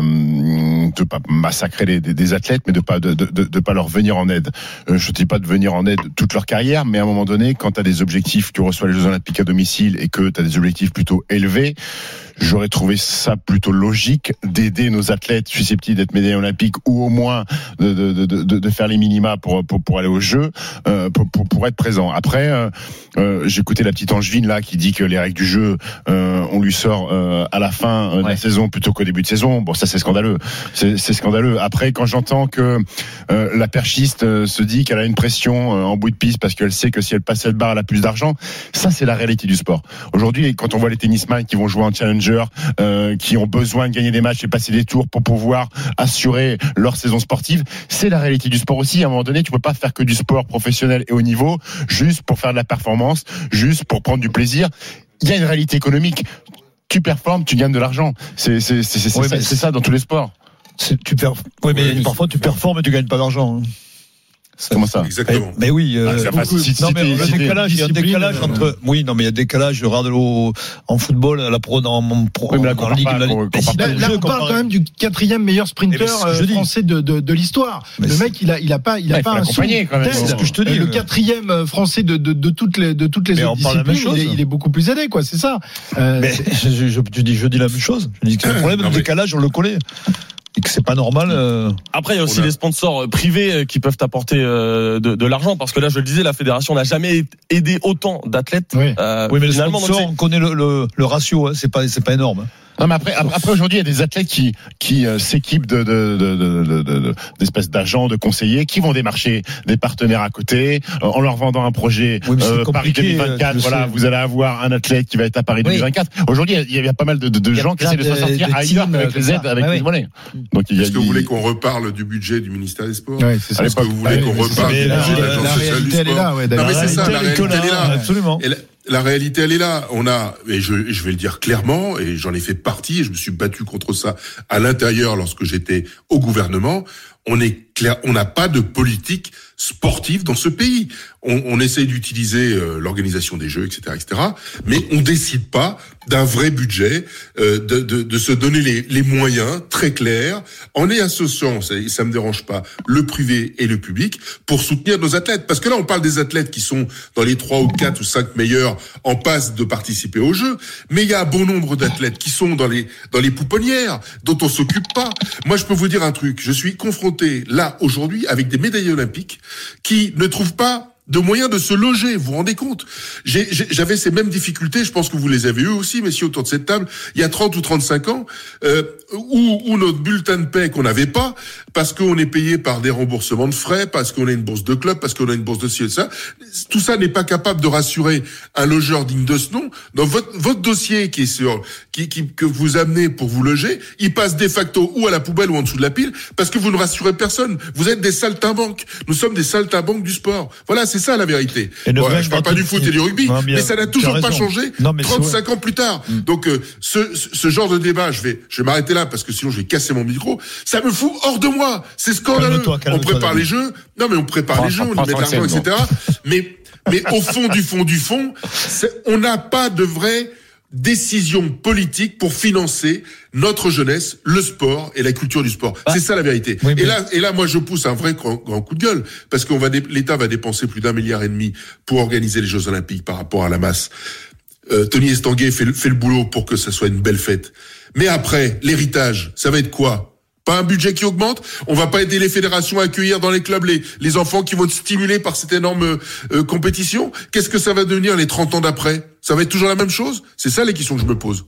de pas massacrer les, des, des athlètes, mais de pas de, de, de pas leur venir en aide. Euh, je ne dis pas de venir en aide toute leur carrière, mais à un moment donné, quand tu as des objectifs, tu reçois les Jeux Olympiques à domicile et que tu as des objectifs plutôt élevés, j'aurais trouvé ça plutôt logique d'aider nos athlètes susceptibles d'être médaillés olympiques ou au moins de, de, de, de, de faire les minima pour, pour, pour aller aux Jeux, euh, pour, pour, pour être présent. Après, euh, euh, j'ai écouté la petite Angevine là qui dit que les règles du jeu, euh, on lui sort euh, à la fin euh, de ouais. la saison plutôt qu'au début de saison. Bon, ça c'est scandaleux. C'est, c'est scandaleux. Après, quand j'entends que euh, la perchiste euh, se dit qu'elle a une pression euh, en bout de piste parce qu'elle sait que si elle passe cette barre, elle a plus d'argent, ça c'est la réalité du sport. Aujourd'hui, quand on voit les tennisman qui vont jouer en challenge, Euh, qui ont besoin de gagner des matchs et passer des tours pour pouvoir assurer leur saison sportive, c'est la réalité du sport aussi. À un moment donné, tu peux pas faire que du sport professionnel et haut niveau juste pour faire de la performance, juste pour prendre du plaisir. Il y a une réalité économique. Tu performes, tu gagnes de l'argent. C'est c'est c'est c'est, oui, ça, c'est ça dans tous les sports. C'est, tu perf... Oui, mais oui, parfois tu performes et tu gagnes pas d'argent. Comment ça? Exactement. Mais, mais oui, euh, ah, beaucoup, si, si, non, mais il y a un décalage, il y a un décalage entre. Euh, oui, non, mais il y a un décalage. Je regarde au, en football, la pro, dans mon pro, oui, mais là, dans la ligue. Pas, la, qu'on, qu'on là, là on parle quand même du quatrième meilleur sprinter euh, français de, de, de l'histoire. Mais le c'est... mec, il a, il a pas, il a ouais, pas un sou. C'est ce que je te dis. Le quatrième français de, de, de toutes les, de toutes les autres disciplines, il est, il est beaucoup plus aidé, quoi. C'est ça. Euh, mais je, je, je, je dis, je dis la même chose. Je dis que le problème du décalage, on le connaît. Et que c'est pas normal. Euh... Après, il y a aussi les sponsors privés qui peuvent apporter de, de l'argent, parce que là, je le disais, la fédération n'a jamais aidé autant d'athlètes. Oui, euh, oui mais finalement, les sponsors, on connaît le, le, le ratio, hein, c'est pas, c'est pas énorme. Non, mais après, après aujourd'hui, il y a des athlètes qui qui euh, s'équipent de, de, de, de, de, de d'espèces d'agents, de conseillers, qui vont démarcher des partenaires à côté euh, en leur vendant un projet. Oui, euh, Paris deux mille vingt-quatre. Voilà, sais. Vous allez avoir un athlète qui va être à Paris oui. deux mille vingt-quatre. Aujourd'hui, il y a, il y a pas mal de, de, de gens qui essaient de se sortir ailleurs avec les aides, avec les mollets. Donc, il y a, Est-ce que vous voulez qu'on reparle du budget du ministère des Sports? Oui, c'est ça. Est-ce que vous voulez qu'on reparle de l'agence sociale du sport? Non, mais c'est ça, la réalité elle est là. Absolument. La réalité, elle est là. On a, et je, je vais le dire clairement, et j'en ai fait partie, et je me suis battu contre ça à l'intérieur lorsque j'étais au gouvernement. On est clair, on n'a pas de politique sportive dans ce pays. On, on essaye d'utiliser euh, l'organisation des Jeux, et cetera, et cetera. Mais on décide pas d'un vrai budget, euh, de, de, de se donner les, les moyens très clairs, en y associant, ça, ça me dérange pas, le privé et le public pour soutenir nos athlètes. Parce que là, on parle des athlètes qui sont dans les trois ou quatre ou cinq meilleurs en passe de participer aux Jeux, mais il y a un bon nombre d'athlètes qui sont dans les dans les pouponnières dont on s'occupe pas. Moi, je peux vous dire un truc. Je suis confronté là aujourd'hui avec des médaillés olympiques qui ne trouvent pas de moyens de se loger, vous vous rendez compte? J'ai, j'ai, j'avais ces mêmes difficultés, je pense que vous les avez eu aussi, messieurs, autour de cette table, il y a trente ou trente-cinq ans, euh, où, où notre bulletin de paie qu'on n'avait pas, parce qu'on est payé par des remboursements de frais, parce qu'on a une bourse de club, parce qu'on a une bourse de ci et de ça, tout ça n'est pas capable de rassurer un logeur digne de ce nom. Donc votre, votre dossier qui est sur, qui, qui, que vous amenez pour vous loger, il passe de facto ou à la poubelle ou en dessous de la pile, parce que vous ne rassurez personne. Vous êtes des saltimbanques. Nous sommes des saltimbanques du sport. Voilà, c'est ça la vérité. Bon, je parle pas du foot et du rugby, non, bien, mais ça n'a toujours pas changé non, trente-cinq ans plus tard. Mmh. Donc euh, ce, ce genre de débat, je vais, je vais m'arrêter là parce que sinon je vais casser mon micro. Ça me fout hors de moi. C'est scandaleux. Calme-toi, calme-toi, on prépare les jeux. Non mais on prépare oh, les jeux, on y met de l'argent, et cetera. Mais mais au fond du fond du fond, on n'a pas de vraie décision politique pour financer notre jeunesse, le sport et la culture du sport. Bah, c'est ça la vérité. Oui, mais... Et là, et là, moi, je pousse un vrai grand, grand coup de gueule parce qu'on va, dé... l'État va dépenser plus d'un milliard et demi pour organiser les Jeux Olympiques par rapport à la masse. Euh, Tony Estanguet fait le, fait le boulot pour que ça soit une belle fête. Mais après, l'héritage, ça va être quoi? Pas un budget qui augmente. On va pas aider les fédérations à accueillir dans les clubs les, les enfants qui vont être stimulés par cette énorme euh, compétition. Qu'est-ce que ça va devenir les trente ans d'après? Ça va être toujours la même chose? C'est ça les questions que je me pose.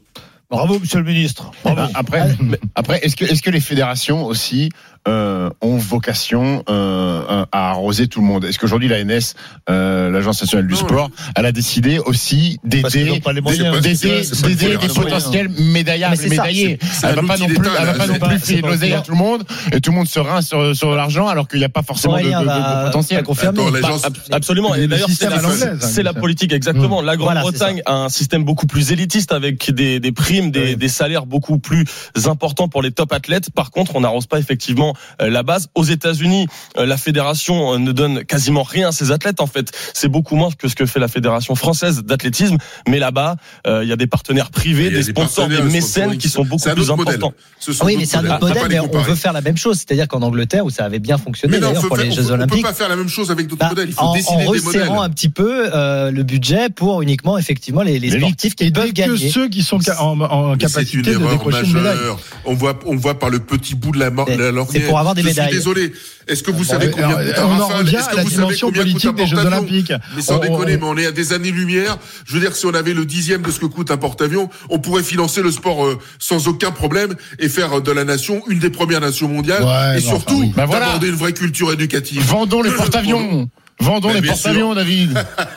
Bravo, monsieur le ministre. Bravo. Après, après, est-ce que, est-ce que les fédérations aussi euh, ont vocation euh, à arroser tout le monde? Est-ce qu'aujourd'hui la N S, euh, l'Agence nationale du non, sport, elle a décidé aussi d'aider, d'aider, d'aider des potentiels médaillables, médaillés? Elle va pas non plus, elle va pas non plus filer de l'oseille à tout le monde et tout le monde se rince sur sur l'argent alors qu'il n'y a pas forcément de, de, de, de potentiel. Attends, absolument. Et d'ailleurs, c'est la, c'est la politique exactement. La Grande-Bretagne a un système beaucoup plus élitiste avec des, des primes, des, des salaires beaucoup plus importants pour les top athlètes. Par contre, on n'arrose pas effectivement la base. Aux États-Unis, la fédération ne donne quasiment rien à ses athlètes. En fait, c'est beaucoup moins que ce que fait la fédération française d'athlétisme. Mais là-bas, il y a des partenaires privés, des sponsors, des mécènes qui sont beaucoup plus importants. Oui, mais c'est un autre modèle. Mais on veut faire la même chose. C'est-à-dire qu'en Angleterre, où ça avait bien fonctionné d'ailleurs pour les Jeux Olympiques, on peut pas faire la même chose avec d'autres modèles. Il faut dessiner des modèles. En resserrant un petit peu le budget pour uniquement effectivement les, les sportifs qui peuvent gagner. Que ceux qui sont en, en capacité de décrocher une médaille. On voit, on voit par le petit bout de la, la lorgnette. C'est pour avoir des Je médailles. suis désolé. Est-ce que vous savez combien alors, coûte on un en rafale? revient Est-ce à que la vous savez dimension combien politique coûte un des Jeux porte-avions? Olympiques. Mais sans on, déconner, on... mais on est à des années-lumière. Je veux dire, si on avait le dixième de ce que coûte un porte-avions, on pourrait financer le sport euh, sans aucun problème et faire de la nation une des premières nations mondiales. Ouais, et non, surtout, enfin, oui. bah voilà. aborder une vraie culture éducative. Vendons les porte-avions. Vendons mais les porte-avions, David.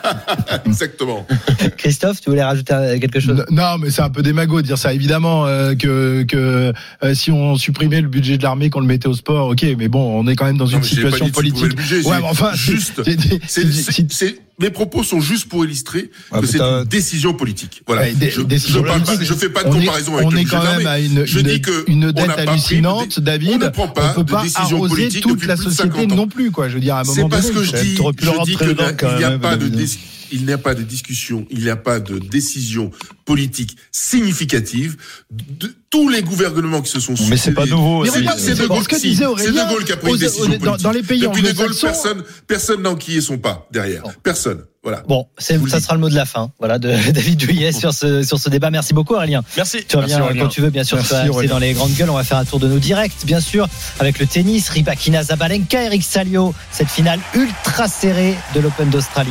Exactement. Christophe, tu voulais rajouter quelque chose? Non, mais c'est un peu démago de dire ça. Évidemment euh, que que euh, si on supprimait le budget de l'armée, qu'on le mettait au sport, ok. Mais bon, on est quand même dans non, une situation politique. Le budget, ouais, mais enfin, juste. C'est, c'est, c'est, c'est, mes propos sont juste pour illustrer ouais, que c'est une décision politique. Voilà. Ouais, je, je, parle pas, je fais pas de on comparaison est, avec on le est budget quand même à une, je une, dis que une dette hallucinante, de, David. On ne prend pas on peut de pas décision politique toute la société non plus, quoi. Je veux dire, à un moment c'est pas donné, ce que je dis. Je dis qu'il n'y a pas de il n'y a pas de discussion, il n'y a pas de décision politique significative. De, tous les gouvernements qui se sont succédés. Mais c'est pas nouveau. C'est, c'est, c'est, de Gaulle, si, c'est De Gaulle qui a pris une décision politique. Dans, dans les pays Depuis De Gaulle, anglo-saxons, personne, personne n'a enquillé son pas derrière. Bon. Personne. Voilà. Bon, c'est, ça sera le mot de la fin. Voilà, de David Douillet sur ce, sur ce débat. Merci beaucoup, Aurélien. Merci. Tu reviens Merci, quand tu veux, bien sûr. C'est dans les grandes gueules. On va faire un tour de nos directs, bien sûr, avec le tennis. Rybakina, Zabalenka, Eric Salio. Cette finale ultra serrée de l'Open d'Australie.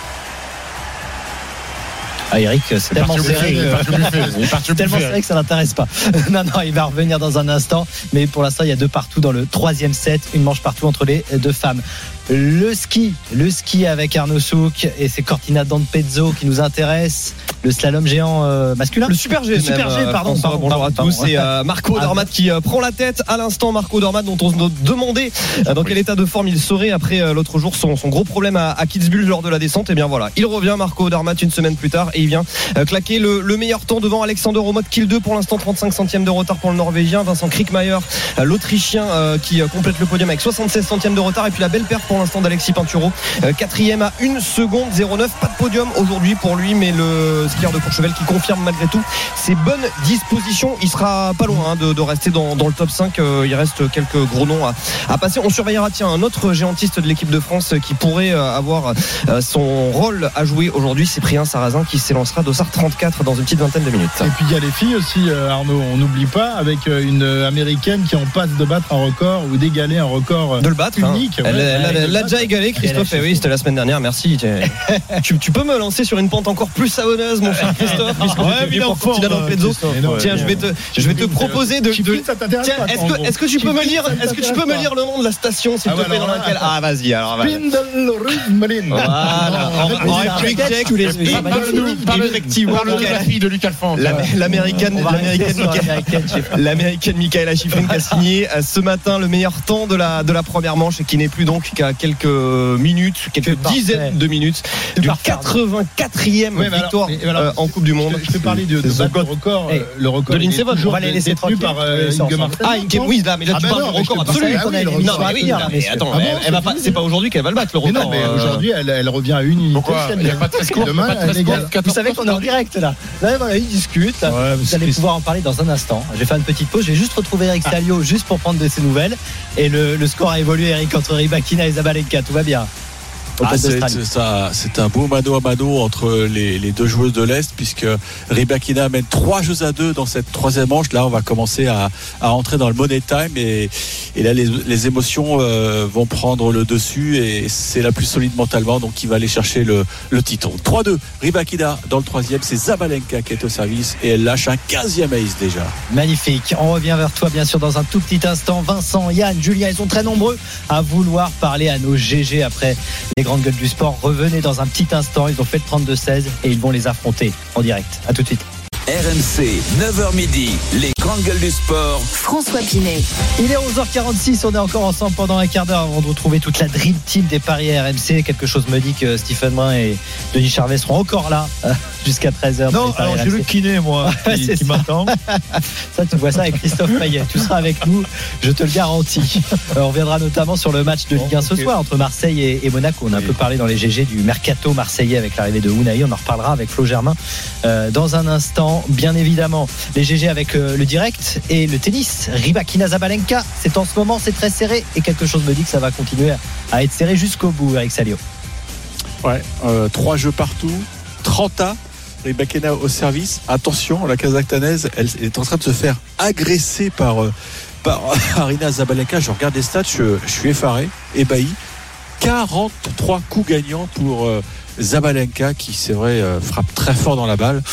Ah, Eric, c'est, c'est tellement serré, c'est tellement serré que ça n'intéresse pas. Non, non, il va revenir dans un instant. Mais pour l'instant, il y a deux partout dans le troisième set. Une manche partout entre les deux femmes. Le ski, le ski avec Arnaud Souk et c'est Cortina d'Ampezzo qui nous intéresse. Le slalom géant euh, masculin. Le super G. Le super G, pardon. François, pardon bonjour pardon, à tous. Pardon. C'est euh, Marco ah, Dormat qui euh, prend la tête à l'instant. Marco Dormat dont on se demandait euh, dans quel état de forme il serait après euh, l'autre jour son, son gros problème à, à Kitzbühel lors de la descente. Et bien voilà, il revient Marco Dormat une semaine plus tard et il vient euh, claquer le, le meilleur temps devant Alexander Omot Kiel deux pour l'instant trente-cinq centièmes de retard pour le Norvégien. Vincent Krickmayer, euh, l'Autrichien euh, qui euh, complète le podium avec soixante-seize centièmes de retard et puis la belle perte pour l'instant d'Alexis Pinturo. Euh, quatrième à une seconde zéro neuf. Pas de podium aujourd'hui pour lui, mais le skieur de Courchevel qui confirme malgré tout ses bonnes dispositions. Il sera pas loin hein, de, de rester dans, dans le top cinq. Euh, il reste quelques gros noms à, à passer. On surveillera tiens un autre géantiste de l'équipe de France qui pourrait euh, avoir euh, son rôle à jouer aujourd'hui. Cyprien Sarrazin qui s'élancera d'Ossard trente-quatre dans une petite vingtaine de minutes. Et puis il y a les filles aussi, euh, Arnaud. On n'oublie pas avec une américaine qui en passe de battre un record ou d'égaler un record de le battre unique. Hein. Ouais, elle, elle, elle, elle l'a déjà égalé, Christophe. Et oui, c'était la semaine dernière. Merci. tu, tu peux me lancer sur une pente encore plus savonneuse, mon cher Christophe, puisque ouais, tu es pour Cortina d'Ampezzo. Tiens, je vais te, je vais te proposer de. de tiens, est-ce que, est-ce que tu peux me lire, est-ce que tu peux me lire le nom de la station, s'il te plaît, dans laquelle. Ah, vas-y, alors. Voilà. En réplique tchèque, tous les. Parle effectivement. Parle de la fille de Luc Alphonse. L'américaine, l'américaine Michaela Schifrin qui a signé ce matin le meilleur temps de la de la première manche et qui n'est plus donc qu'à quelques minutes, quelques dizaines de minutes du quatre-vingt-quatrième ouais, victoire alors, alors, euh, en Coupe du Monde. Je, je peux parler de, de battre le record, hey, le record de Lindsey Vonn. On va les laisser tranquilles par euh, Inge Martin. Ah, Inge, oui, là, mais là tu ah parles du record absolu. Non, mais oui, mais attends, elle va pas. C'est pas aujourd'hui qu'elle va le battre le record. Non, mais aujourd'hui, elle revient à une unité. Pourquoi il n'y a pas de score demain, elle égale. Vous savez qu'on est en direct là. Là, voilà, ils discutent. Vous allez pouvoir en parler dans un instant. J'ai fait une petite pause. J'ai juste retrouvé Eric Salio juste pour prendre de ses nouvelles. Et le score a évolué, Eric, entre Rybakina et Zabalenka. Tout va bien. Ah, c'est, c'est, ça, c'est un beau mano à mano entre les, les deux joueuses de l'Est, puisque Rybakina mène trois jeux à deux dans cette troisième manche. Là, on va commencer à, à entrer dans le money time et, et là, les, les émotions euh, vont prendre le dessus et c'est la plus solide mentalement, donc il va aller chercher le, le titre. trois deux, Rybakina dans le troisième, c'est Zabalenka qui est au service et elle lâche un quinzième ace déjà. Magnifique. On revient vers toi, bien sûr, dans un tout petit instant. Vincent, Yann, Julien, ils sont très nombreux à vouloir parler à nos G G après les grandes gueules du sport. Revenez dans un petit instant. Ils ont fait le trente-deux seize et ils vont les affronter en direct. À tout de suite. R M C, neuf heures midi, les grandes gueules du sport. François Pinet. Il est onze heures quarante-six, on est encore ensemble pendant un quart d'heure avant de retrouver toute la Dream Team des paris R M C. Quelque chose me dit que Stephen Brun et Denis Charvet seront encore là euh, jusqu'à treize heures. Non, alors j'ai le kiné, moi, qui, qui m'attend. Ça, tu vois ça avec Christophe Payet. Tu seras avec nous, je te le garantis. Euh, on reviendra notamment sur le match de Ligue un bon, ce okay. soir entre Marseille et, et Monaco. On a oui. un peu parlé dans les G G du mercato marseillais avec l'arrivée de Ounahi. On en reparlera avec Flo Germain euh, dans un instant. Bien évidemment, les G G avec euh, le direct et le tennis. Rybakina Zabalenka, c'est en ce moment, c'est très serré et quelque chose me dit que ça va continuer à, à être serré jusqu'au bout, Eric Salio. Ouais, euh, trois jeux partout, trente A, Rybakina au service. Attention, la Kazakhstanaise, elle est en train de se faire agresser par, euh, par Aryna Zabalenka. Je regarde les stats, je, je suis effaré, ébahi. quarante-trois coups gagnants pour euh, Zabalenka qui, c'est vrai, euh, frappe très fort dans la balle.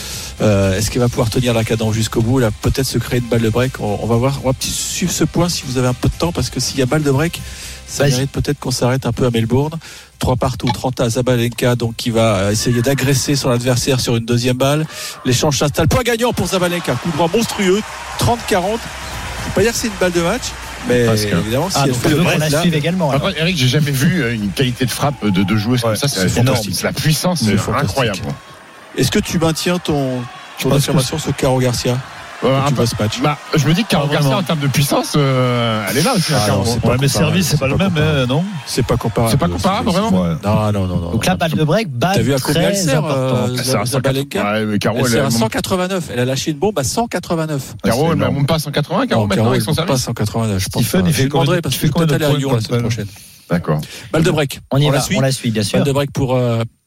Euh, est-ce qu'elle va pouvoir tenir la cadence jusqu'au bout? Là, peut-être se créer une balle de break. On, on va voir. On va suivre ce point si vous avez un peu de temps, parce que s'il y a balle de break, ça Vas-y. mérite peut-être qu'on s'arrête un peu à Melbourne. trois partout, trente à Zabalenka, donc qui va essayer d'agresser son adversaire sur une deuxième balle. L'échange s'installe. Point gagnant pour Zabalenka. Coup droit monstrueux. trente quarante. Je ne peux pas dire que c'est une balle de match. Mais Parce que... évidemment, si ah, elle fait le break, là... également. Par contre, Eric, j'ai jamais vu une qualité de frappe de deux joueuses ouais, comme ça. C'est, c'est fantastique. La puissance, c'est, c'est incroyable. Est-ce que tu maintiens ton, ton affirmation sur Caro Garcia? Euh, tu vois ce match. Bah, je me dis que Caro Garcia en termes de puissance, euh, elle est là aussi. Ah non, c'est ouais, mais service, c'est pas le même, hein, non? C'est pas comparable. C'est pas comparable, vraiment. Ouais. Non, non, non, non. Donc là, balle de break, balle. T'as vu à combien elle sert, euh, Zabalenka? Ouais, mais Caro, elle sert à cent quatre-vingt-neuf. Elle a lâché une bombe à cent quatre-vingt-neuf. Caro, elle ne monte pas à cent quatre-vingts, Caro, maintenant avec son service. Pas à cent quatre-vingt-neuf, je pense. Stephen, il fait combien? Parce que peut-être aller à Lyon la semaine prochaine. D'accord. Balle de break. On y va, on la suit, bien sûr. Balle de break pour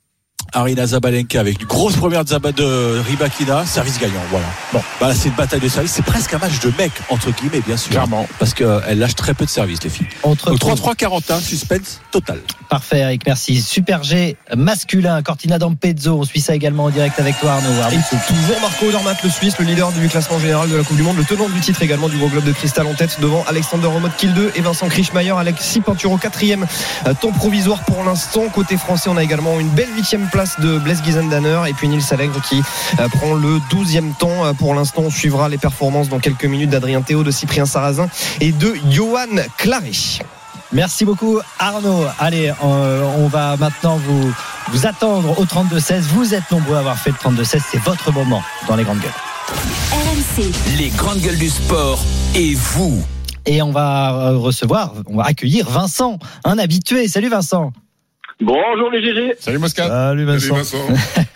Aryna Zabalenka avec une grosse première de, Zab- de Rybakina, service gagnant, voilà. Bon, bah là, c'est une bataille de service, c'est presque un match de mec entre guillemets, bien sûr. Clairement. Parce qu'elle lâche très peu de service, les filles. Entre trois trois quarante et un, suspense total. Parfait, Eric, merci. Super G masculin, Cortina d'Ampezzo, on suit ça également en direct avec toi, Arnaud. Arnaud. Et toujours Marco Odermatt, le Suisse, le leader du classement général de la Coupe du Monde, le tenant du titre également du Gros Globe de Cristal en tête devant Alexander Romod-Kiel deux et Vincent Krischmaier. Alexis Pinturo quatrième, temps provisoire pour l'instant. Côté français, on a également une belle huitième place de Blaise Giesendanner et puis Nils Allègre qui euh, prend le douzième temps. Pour l'instant, on suivra les performances dans quelques minutes d'Adrien Théo, de Cyprien Sarrazin et de Johan Claré. Merci beaucoup Arnaud. Allez, euh, on va maintenant vous, vous attendre au trente-deux seize. Vous êtes nombreux à avoir fait le trente-deux seize. C'est votre moment dans les grandes gueules. R M C. Les grandes gueules du sport et vous. Et on va recevoir, on va accueillir Vincent, un habitué. Salut Vincent. Bonjour les G G. Salut Moscat. Salut Vincent. Salut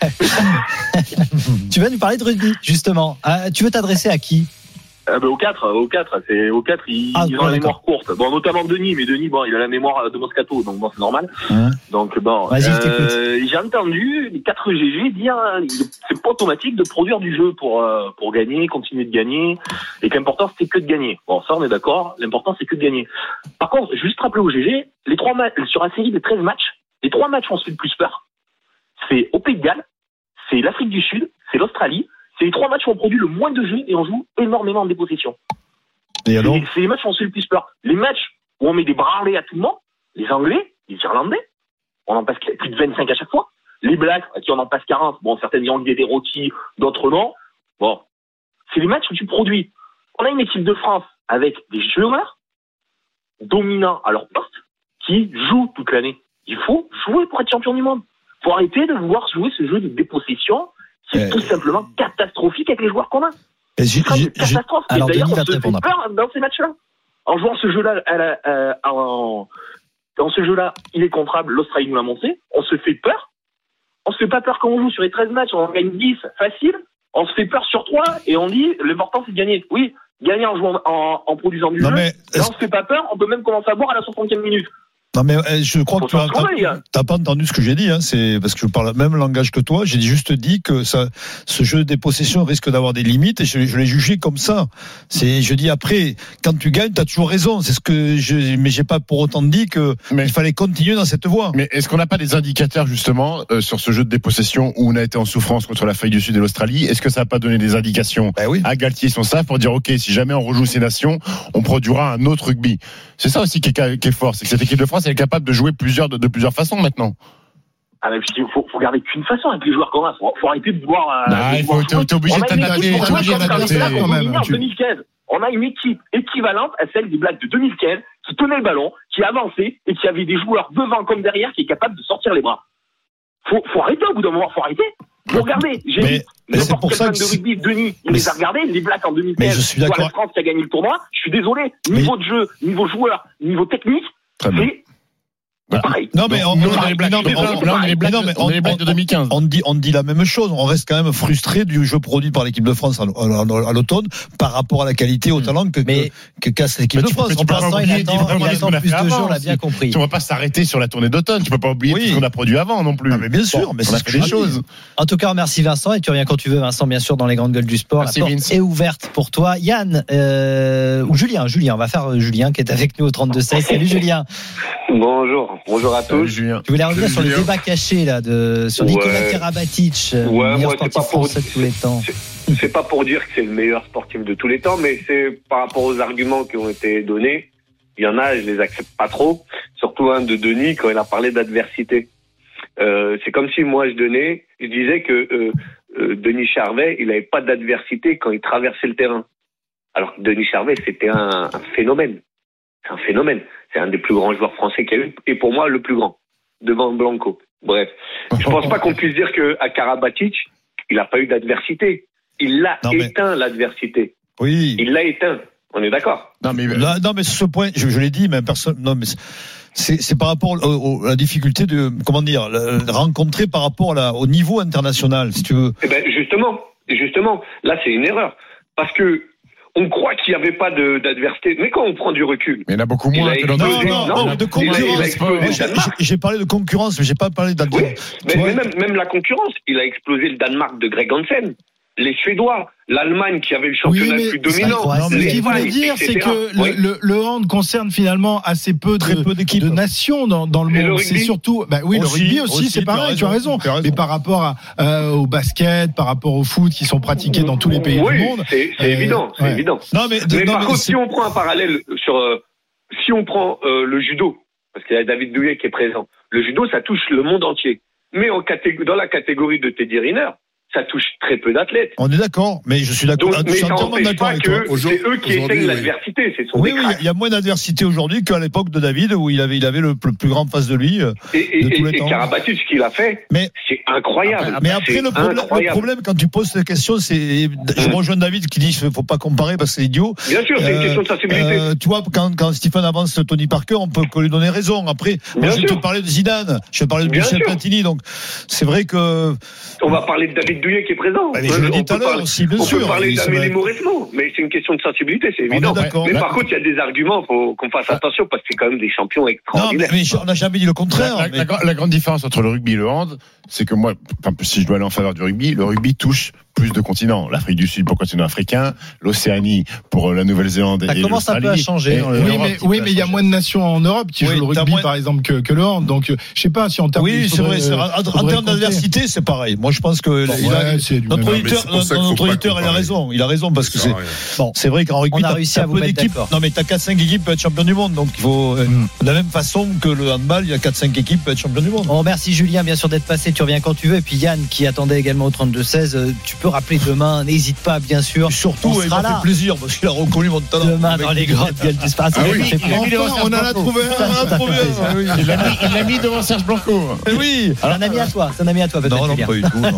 Vincent. Tu vas nous parler de rugby justement. Euh, tu veux t'adresser à qui? Euh, bah, au quatre, au quatre, c'est au quatre, ils, ah, ils ont la mémoire courte. Bon, notamment Denis, mais Denis, bon, il a la mémoire de Moscato, donc bon, c'est normal. Hein donc bon, euh, j'ai entendu les quatre G G dire, c'est pas automatique de produire du jeu pour euh, pour gagner, continuer de gagner, et que l'important c'était que de gagner. Bon, ça on est d'accord. L'important c'est que de gagner. Par contre, juste rappeler aux G G, les trois matchs sur la série de treize matchs, les trois matchs ont fait le plus peur. C'est au Pays de Galles, c'est l'Afrique du Sud, c'est l'Australie. C'est les trois matchs où on produit le moins de jeux et on joue énormément en dépossession. Et alors c'est, c'est les matchs où on se fait le plus peur. Les matchs où on met des branlés à tout le monde, les Anglais, les Irlandais, on en passe plus de vingt-cinq à chaque fois. Les Blacks, à qui on en passe quarante, bon, certaines diront que des rôtis, d'autres non. Bon, c'est les matchs où tu produis. On a une équipe de France avec des joueurs dominants à leur poste qui jouent toute l'année. Il faut jouer pour être champion du monde. Il faut arrêter de vouloir jouer ce jeu de dépossession. C'est euh, tout simplement catastrophique avec les joueurs qu'on a. C'est une catastrophe. Alors, et d'ailleurs, Denis on se fait peur dans ces matchs-là. En jouant ce jeu-là, euh, en, dans ce jeu-là, il est comparable. L'Australie nous l'a montré. On se fait peur. On se fait pas peur quand on joue sur les treize matchs. On en gagne dix facile. On se fait peur sur trois et on dit l'important c'est de gagner. Oui, gagner en jouant, en, en produisant du non jeu. Mais là, on se fait pas peur. On peut même commencer à boire à la soixantième minute. Non mais je crois Faut que tu as, trouver, hein. t'as pas entendu ce que j'ai dit, hein, c'est parce que je parle le même langage que toi. J'ai juste dit que ça, ce jeu des possessions risque d'avoir des limites et je, je l'ai jugé comme ça. C'est, je dis après, quand tu gagnes, t'as toujours raison. C'est ce que je, mais j'ai pas pour autant dit que mais, il fallait continuer dans cette voie. Mais est-ce qu'on n'a pas des indicateurs justement euh, sur ce jeu de dépossession où on a été en souffrance contre l'Afrique du Sud et l'Australie? Est-ce que ça n'a pas donné des indications ben oui. à Galtier et son staff pour dire ok, si jamais on rejoue ces nations, on produira un autre rugby? C'est ça aussi qui est, qui est fort, c'est que cette équipe de France elle est capable de jouer plusieurs de, de plusieurs façons maintenant. Ah, mais il faut, faut regarder qu'une façon avec les joueurs qu'on a. Faut, faut arrêter de voir. Euh, nah, il faut, t'es, t'es obligé de t'adapter. T'es obligé de t'adapter quand même. En deux mille quinze, on a une équipe équivalente à celle des Blacks de deux mille quinze qui tenait le ballon, qui avançait et qui avait des joueurs devant comme derrière qui est capable de sortir les bras. Faut, faut arrêter au bout d'un moment. Faut arrêter. Vous regardez. J'ai mais, dit. Mais c'est pour ça que de rugby, Denis, il les a regardés, les Blacks en deux mille quinze. Mais je suis d'accord. La France qui a gagné le tournoi. Je suis désolé. Niveau de jeu, niveau joueur, niveau technique, c'est pareil. Non mais on, on, on, les Blacks, non, mais on, on, les Blacks, non, mais on, on, les Blacks de deux mille quinze. On dit, on dit la même chose. On reste quand même frustré du jeu produit par l'équipe de France à, à, à l'automne par rapport à la qualité au talent que mais, que casse l'équipe de France. En passant, il attend, il attend plus de jeux, on l'a bien compris. Tu ne vas pas s'arrêter sur la tournée d'automne. Tu ne peux pas oublier oui. tout ce qu'on a produit avant non plus. Non, mais bien sûr, bon, mais c'est on a fait des choses. En tout cas, merci Vincent et tu reviens quand tu veux, Vincent, bien sûr, dans les grandes gueules du sport. Merci, la porte Vince. est ouverte pour toi, Yann euh, ou Julien. Julien, on va faire Julien qui est avec nous au trente-deux seize. Salut Julien. Bonjour, bonjour à tous. Tu voulais revenir sur le débat caché là, de, sur Nikola ouais. Karabatic, ouais, meilleur moi, sportif pour, français de tous les temps. C'est, c'est pas pour dire que c'est le meilleur sportif de tous les temps, mais c'est par rapport aux arguments qui ont été donnés. Il y en a, je les accepte pas trop. Surtout un de Denis quand il a parlé d'adversité. Euh, c'est comme si moi je donnais, je disais que euh, euh, Denis Charvet, il avait pas d'adversité quand il traversait le terrain. Alors que Denis Charvet, c'était un, un phénomène. C'est un phénomène. C'est un des plus grands joueurs français qu'il y a eu, et pour moi le plus grand, devant Blanco. Bref, je pense pas qu'on puisse dire que à Karabatic, il a pas eu d'adversité. Il l'a non, éteint mais... l'adversité. Oui. Il l'a éteint. On est d'accord. Non mais là, non mais sur ce point, je, je l'ai dit, mais personne. Non mais c'est, c'est par rapport au, au, à la difficulté de comment dire, le, rencontrer par rapport à la, au niveau international, si tu veux. Eh ben justement, justement, là c'est une erreur parce que. On croit qu'il n'y avait pas de, d'adversité, mais quand on prend du recul, mais il y en a beaucoup moins que dans non, non, non, non, de concurrence. Moi, j'ai, j'ai parlé de concurrence, mais j'ai pas parlé d'adversité. Oui, mais, mais même, même la concurrence, il a explosé le Danemark de Greg Hansen, les Suédois, l'Allemagne qui avait le championnat oui, le plus dominant. Non, ce qu'il voulait dire, c'est que oui. le, le, le hand concerne finalement assez peu de, peu de nations dans, dans le monde. Le c'est surtout, bah oui, aussi, le rugby aussi, aussi c'est pareil, tu as raison. Tu as raison. Mais par rapport à, euh, au basket, par rapport au foot qui sont pratiqués dans tous les pays oui, du monde. C'est, c'est euh, évident, c'est ouais. évident. Non, mais, mais non, par mais contre, c'est... si on prend un parallèle sur, euh, si on prend euh, le judo, parce qu'il y a David Douillet qui est présent, le judo, ça touche le monde entier. Mais en catég- dans la catégorie de Teddy Riner, ça touche très peu d'athlètes. On est d'accord, mais je suis d'accord. Donc, je suis mais entièrement d'accord avec toi. C'est eux qui éteignent l'adversité. C'est son oui, oui, il y a moins d'adversité aujourd'hui qu'à l'époque de David où il avait, il avait le, le plus grand face de lui. Et, et, de tous et, les et temps. Karabatic, ce qu'il a fait, mais, c'est incroyable. Mais après, c'est le, problème, le problème, quand tu poses cette question, c'est, je rejoins David qui dit qu'il ne faut pas comparer parce que c'est idiot. Bien sûr, c'est euh, une question de sensibilité. Euh, tu vois, quand, quand Stephen avance Tony Parker, on peut lui donner raison. Après, moi, je vais te parler de Zidane, je vais parler de Michel Platini, donc c'est vrai que. On va parler de David Douillet qui est présent. Mais je le dis tout à l'heure aussi, bien on sûr. On peut parler d'Amélie Mauresmo, mais c'est une question de sensibilité, c'est évident. Mais par contre, il y a des arguments, il faut qu'on fasse attention, parce que c'est quand même des champions extraordinaires. Non, mais, mais on n'a jamais dit le contraire. La, la, la, la grande différence entre le rugby et le hand, c'est que moi, si je dois aller en faveur du rugby, le rugby touche plus de continents. L'Afrique du Sud pour le continent africain, l'Océanie pour la Nouvelle-Zélande ça et commence l'Australie. un peu à changer. Et, dans oui, mais, oui, mais il y a moins de nations en Europe qui oui, jouent le rugby, moins... par exemple, que, que le hand. Donc, je sais pas si en termes oui, c'est vrai. C'est, en, en termes d'adversité, c'est pareil. Moi, je pense que bon, il ouais, a, c'est notre auditeur, notre auditeur, il a raison. Il a raison parce que c'est bon. C'est vrai qu'en rugby, on a réussi à vous mettre d'accord. Non, mais t'as quatre cinq équipes pour être champion du monde. Donc, il faut de la même façon que le handball, il y a quatre cinq équipes pour être champion du monde. Bon, merci Julien, bien sûr d'être passé. Tu reviens quand tu veux. Et puis Yann, qui attendait également au trente-deux seize, tu peux rappeler demain. N'hésite pas, bien sûr. Et surtout, il m'a fait plaisir parce qu'il a reconnu mon talent. Demain dans les grandes gueules du sport. On en a trouvé un. Il l'a mis devant Serge Blanco. Oui. C'est un ami à toi. C'est un ami à toi, peut-être. Non, non, pas du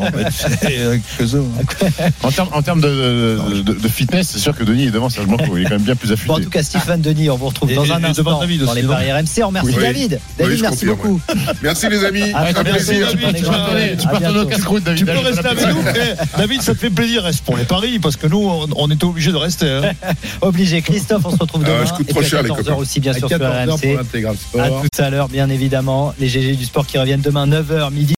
tout. En termes, en termes de, de, de, de fitness, c'est sûr que Denis est devant Serge Blanco. Il est quand même bien plus affûté. Bon, en tout cas, Stephen, Denis, on vous retrouve dans un instant dans les paris R M C. On remercie David. David, merci beaucoup. Merci les amis. À plaisir. Tu peux rester avec nous. David, David, ça te fait plaisir, reste pour les paris, parce que nous, on, on était obligés de rester. Hein. Obligé. Christophe, on se retrouve demain. Ah, je coûte trop cher, les copains. Aussi, bien sûr, sur R M C. pour l'intégral sport. À tout à l'heure, bien évidemment. Les G G du sport qui reviennent demain, neuf heures, midi.